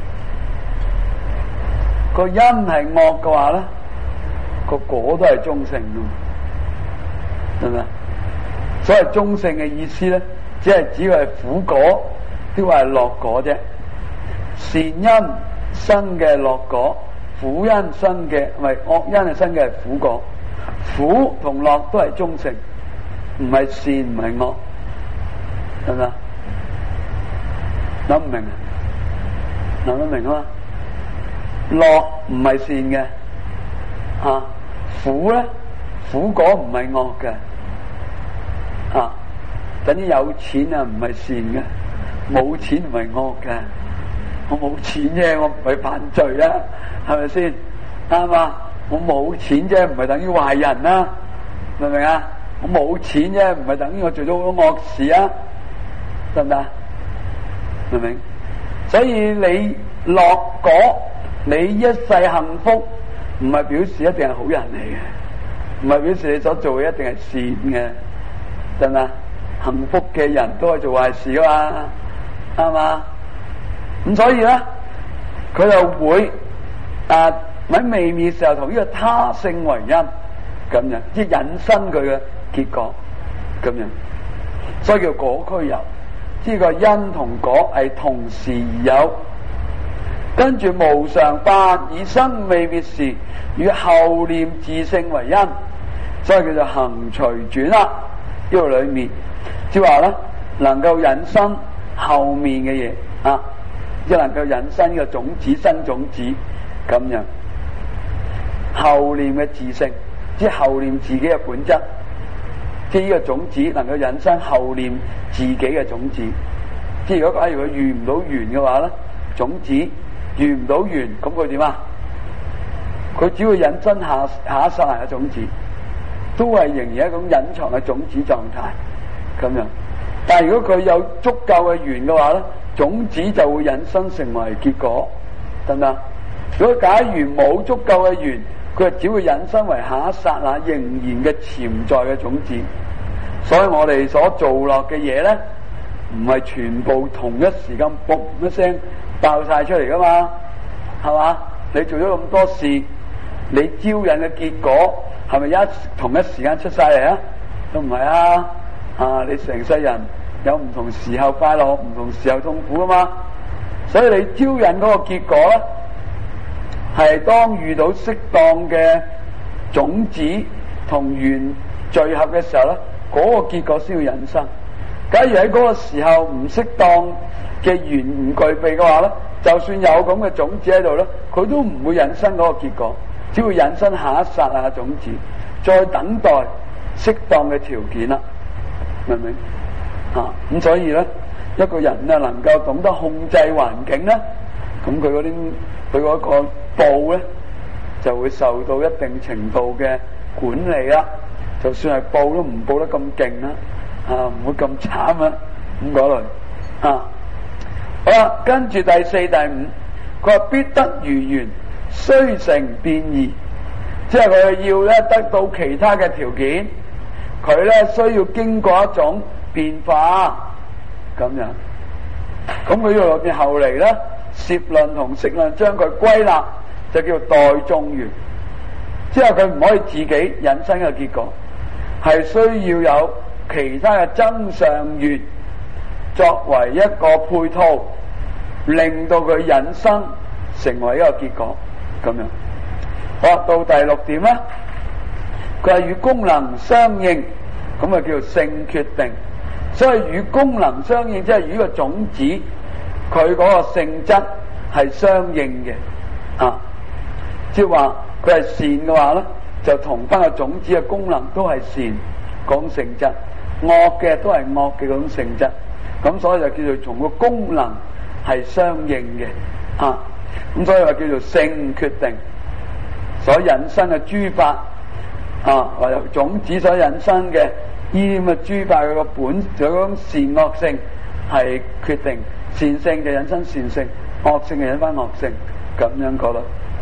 個因係惡嘅話咧，個果都係中性噶嘛，係咪啊？所謂中性嘅意思咧，只係指佢係苦果，抑或係樂果啫。善因生嘅樂果，苦因生嘅唔係惡因係生嘅係苦果。苦同樂都係中性，唔係善唔係惡，係咪啊？諗唔明啊？諗得明啊嘛？樂唔係善嘅，啊苦咧，苦果唔係惡嘅，啊等於有錢啊唔係善嘅，冇錢唔係惡嘅。我冇錢啫，我唔係犯罪啊，係咪先？啱嘛？我冇錢啫，唔係等於壞人啦，明唔明啊？我冇錢啫，唔係等於我做咗好多惡事啊，得唔得？明唔明？所以你樂果，你一世幸福，唔係表示一定係好人嚟嘅，唔係表示你所做嘅一定係善嘅，得唔得？幸福嘅人都係做壞事噶嘛，啱嘛？咁所以咧，佢就會啊喺微妙時候同呢個他性為因，咁樣即係引申佢嘅結果，咁樣，所以叫果俱有。呢個因同果係同時而有，跟住無常法以生未滅時，與後念自性為因，所以叫做行隨轉啦。呢個裏面即係話咧，能夠引申後面嘅嘢啊。即能夠引申呢個種子生種子咁樣，後念嘅自性，即係後念自己嘅本質，即係呢個種子能夠引申後念自己嘅種子。即係如果假如佢遇唔到緣嘅話咧，種子遇唔到緣，咁佢點啊？佢只會引申下下一剎那嘅種子，都係仍然一種隱藏嘅種子狀態咁樣。但係如果佢有足夠嘅緣嘅話咧，種子就會引申成為結果，得唔得？如果假如冇足夠嘅緣，佢就只會引申為下一剎那仍然嘅潛在嘅種子。所以我哋所做落嘅嘢咧，唔係全部同一時間嘣一聲爆晒出嚟噶嘛，係嘛？你做咗咁多事，你招引嘅結果係咪一同一時間出晒嚟啊？都唔係啊！啊，你成世人有唔同時候快樂，唔同時候痛苦啊嘛，所以你招引嗰個結果咧，係當遇到適當嘅種子同緣聚合嘅時候咧，嗰、那個結果先要引申。假如喺嗰個時候唔適當嘅緣唔具備嘅話咧，就算有咁嘅種子喺度咧，佢都唔會引申嗰個結果，只會引申下一剎那嘅種子，再等待適當嘅條件啦，明唔明？啊，咁所以咧，一個人啊能夠懂得控制環境咧，咁佢嗰啲佢嗰個報咧就會受到一定程度嘅管理啦。就算係報都唔報得咁勁啦，啊唔會咁慘啊咁嗰類啊。好啦，跟住第四第五，佢話必得餘緣，須成變異，即係佢要咧得到其他嘅條件，佢咧需要經過一種變化咁樣。咁佢呢度入邊後嚟咧，攝論同釋論將佢歸納，就叫代眾緣，即係佢唔可以自己引申嘅結果，係需要有其他嘅增上緣作為一個配套，令到佢引申成為一個結果咁樣。好，到第六點咧，佢係與功能相應，咁啊叫做性決定。所以與功能相應，即係與個種子佢嗰個性質係相應嘅啊。即係話佢係善嘅話咧，就同翻個種子嘅功能都係善嗰種性質，惡嘅都係惡嘅嗰種性質。咁所以就叫做從個功能係相應嘅啊。咁所以話叫做性決定，所引申嘅諸法啊，或者種子所引申嘅呢啲咁嘅諸法，佢個本就嗰種善惡性係決定，善性就引申善性，惡性就引翻惡性，咁樣覺得。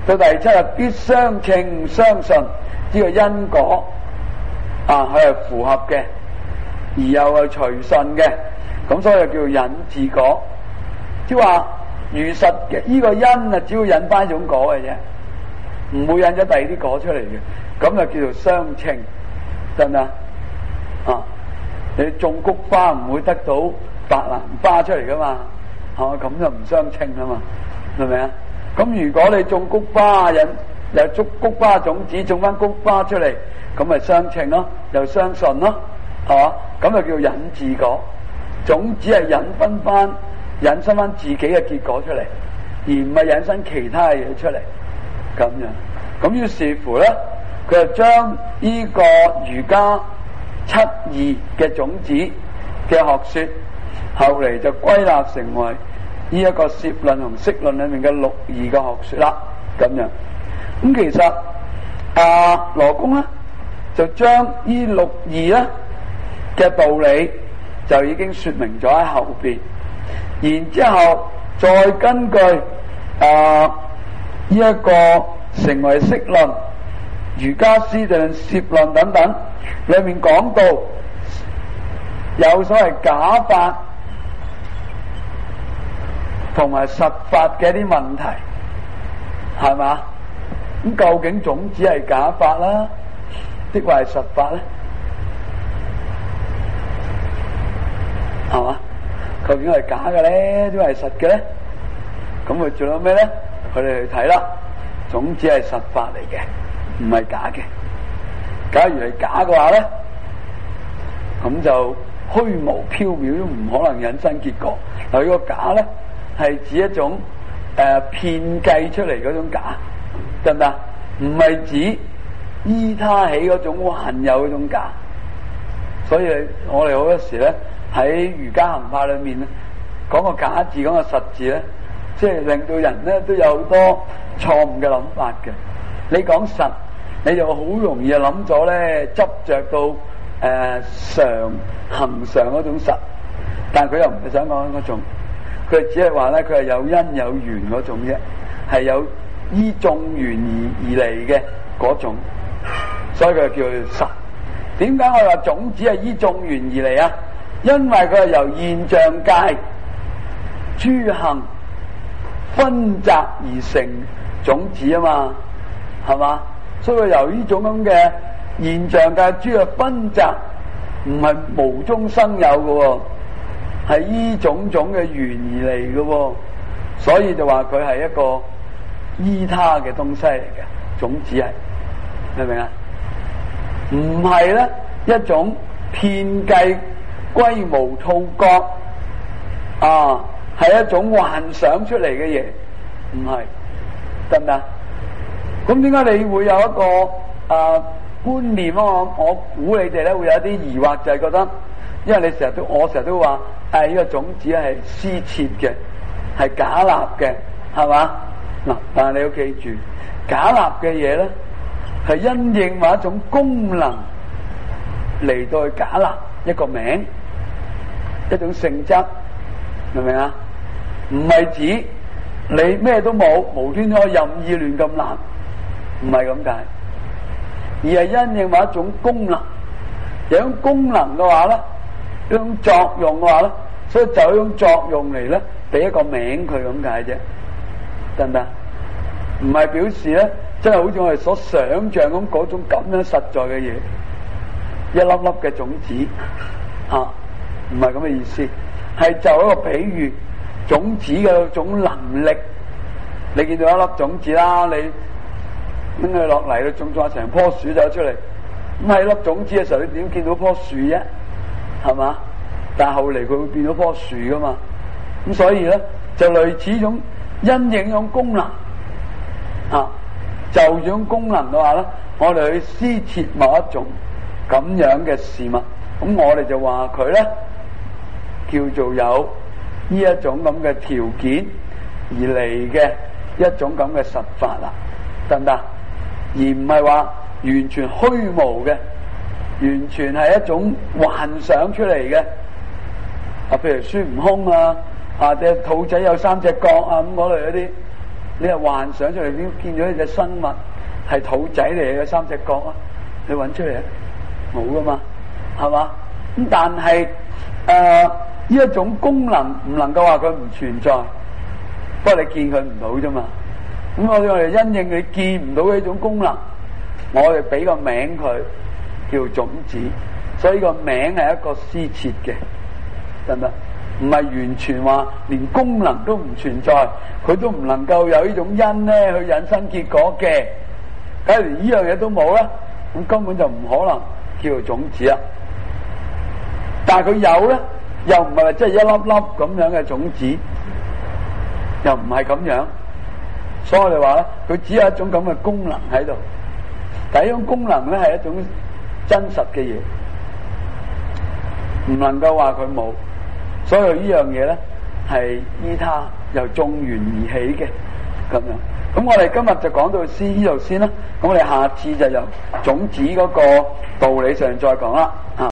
到第七日必相稱相信呢個因果啊，佢係符合嘅，而又係隨順嘅，咁所以就叫做引自果。即係話如實嘅呢個因啊，只要引翻一種果嘅啫，唔會引咗第二啲果出嚟嘅，咁就叫做相稱，得唔得啊？你種菊花唔會得到白蘭花出嚟噶嘛，係嘛？咁就唔相稱啊嘛，係咪啊？咁如果你種菊花引又種菊花種子種翻菊花出嚟，咁咪相稱咯，又相信咯，係嘛？咁就叫引自果，種子係引分翻引申翻自己嘅結果出嚟，而唔係引申其他嘅嘢出嚟，咁樣。咁於是乎咧，佢就將呢個儒家七義嘅種子嘅學說，後嚟就歸納成為呢一個攝論同釋論裏面嘅六義嘅學說啦，咁樣。咁其實阿羅公咧就將呢六義咧嘅道理就已經說明咗喺後邊，然之後再根據啊呢一個成為釋論、儒家師地論、攝論等等，裏面講到有所謂假法同埋實法嘅一啲問題，係嘛？咁究竟種子係假法啦，抑或係實法咧？係嘛？究竟係假嘅咧，抑或係實嘅咧？咁佢做咗咩咧？佢哋去睇啦，種子係實法嚟嘅，唔係假嘅。假如係假嘅話咧，咁就虛無縹緲，都唔可能引申結果。嗱，呢個假咧係指一種誒騙計出嚟嗰種假，得唔得？唔係指依他起嗰種幻有嗰種假。所以我哋好多時咧喺儒家行派裏面咧，講個假字，講個實字咧，即係令到人咧都有好多錯誤嘅諗法嘅。你講實，你就好容易就諗咗咧，執着到誒、呃、常恆常嗰種實，但係佢又唔係想講嗰種，佢只係話咧佢係有因有緣嗰種啫，係有依眾緣而而嚟嘅嗰種，所以佢就叫佢實。點解我哋話種子係依眾緣而嚟啊？因為佢係由現象界諸行分集而成種子啊嘛，係嘛？所以佢由呢種咁嘅現象界諸嘅分集，唔係無中生有嘅，係依種種嘅緣而嚟嘅，所以就話佢係一個依他嘅東西嚟嘅，種子係，明唔明啊？唔係咧一種騙計歸無兔角啊，係一種幻想出嚟嘅嘢，唔係，得唔得？咁點解你會有一個啊觀念啊？我我估你哋咧會有一啲疑惑，就係覺得，因為你成日都我成日都話，誒呢個種子係施設嘅，係假立嘅，係嘛？嗱，但係你要記住，假立嘅嘢咧係因應某一種功能嚟到去假立一個名，一種性質，明唔明啊？唔係指你咩都冇，無端端任意亂咁立，唔係咁解，而係因應某一種功能。有種功能嘅話咧，一種作用嘅話咧，所以就有一種作用嚟咧，俾一個名佢咁解啫，得唔得？唔係表示咧，真係好似我哋所想象咁嗰種咁樣實在嘅嘢，一粒粒嘅種子吓，唔係咁嘅意思，係就一個比喻，種子嘅一種能力。你見到一粒種子啦，你拎佢落嚟，你種咗成棵樹走出嚟，咁喺粒種子嘅時候，你點見到棵樹啫？係嘛？但係後嚟佢會變咗棵樹噶嘛？咁所以咧，就類似呢種因應種功能啊，就這種功能嘅話咧，我哋去施設某一種咁樣嘅事物，咁我哋就話佢咧叫做有呢一種咁嘅條件而嚟嘅一種咁嘅實法啦，得唔得？而唔係話完全虛無嘅，完全係一種幻想出嚟嘅。啊，譬如孫悟空啊，啊隻兔仔有三隻角啊咁嗰類嗰啲， 你係幻想出嚟，點見咗一隻生物係兔仔嚟嘅三隻角啊？你揾出嚟啊？冇噶嘛，係嘛？咁但係誒呢一種功能唔能夠話佢唔存在，不過你見佢唔到啫嘛。咁我哋我哋因應佢見唔到嘅一種功能，我哋俾個名佢叫種子，所以個名係一個施設嘅，得唔得？唔係完全話連功能都唔存在，佢都唔能夠有呢種因咧去引申結果嘅。假如連呢樣嘢都冇啦，咁根本就唔可能叫做種子啦。但係佢有咧，又唔係話即係一粒粒咁樣嘅種子，又唔係咁樣。所以我哋話咧，佢只有一種咁嘅功能喺度。但係呢種功能咧係一種真實嘅嘢，唔能夠話佢冇。所以呢樣嘢咧係依他由眾緣而起嘅咁樣。咁我哋今日就講到先呢度先啦。咁我哋下次就由種子嗰個道理上再講啦。啊！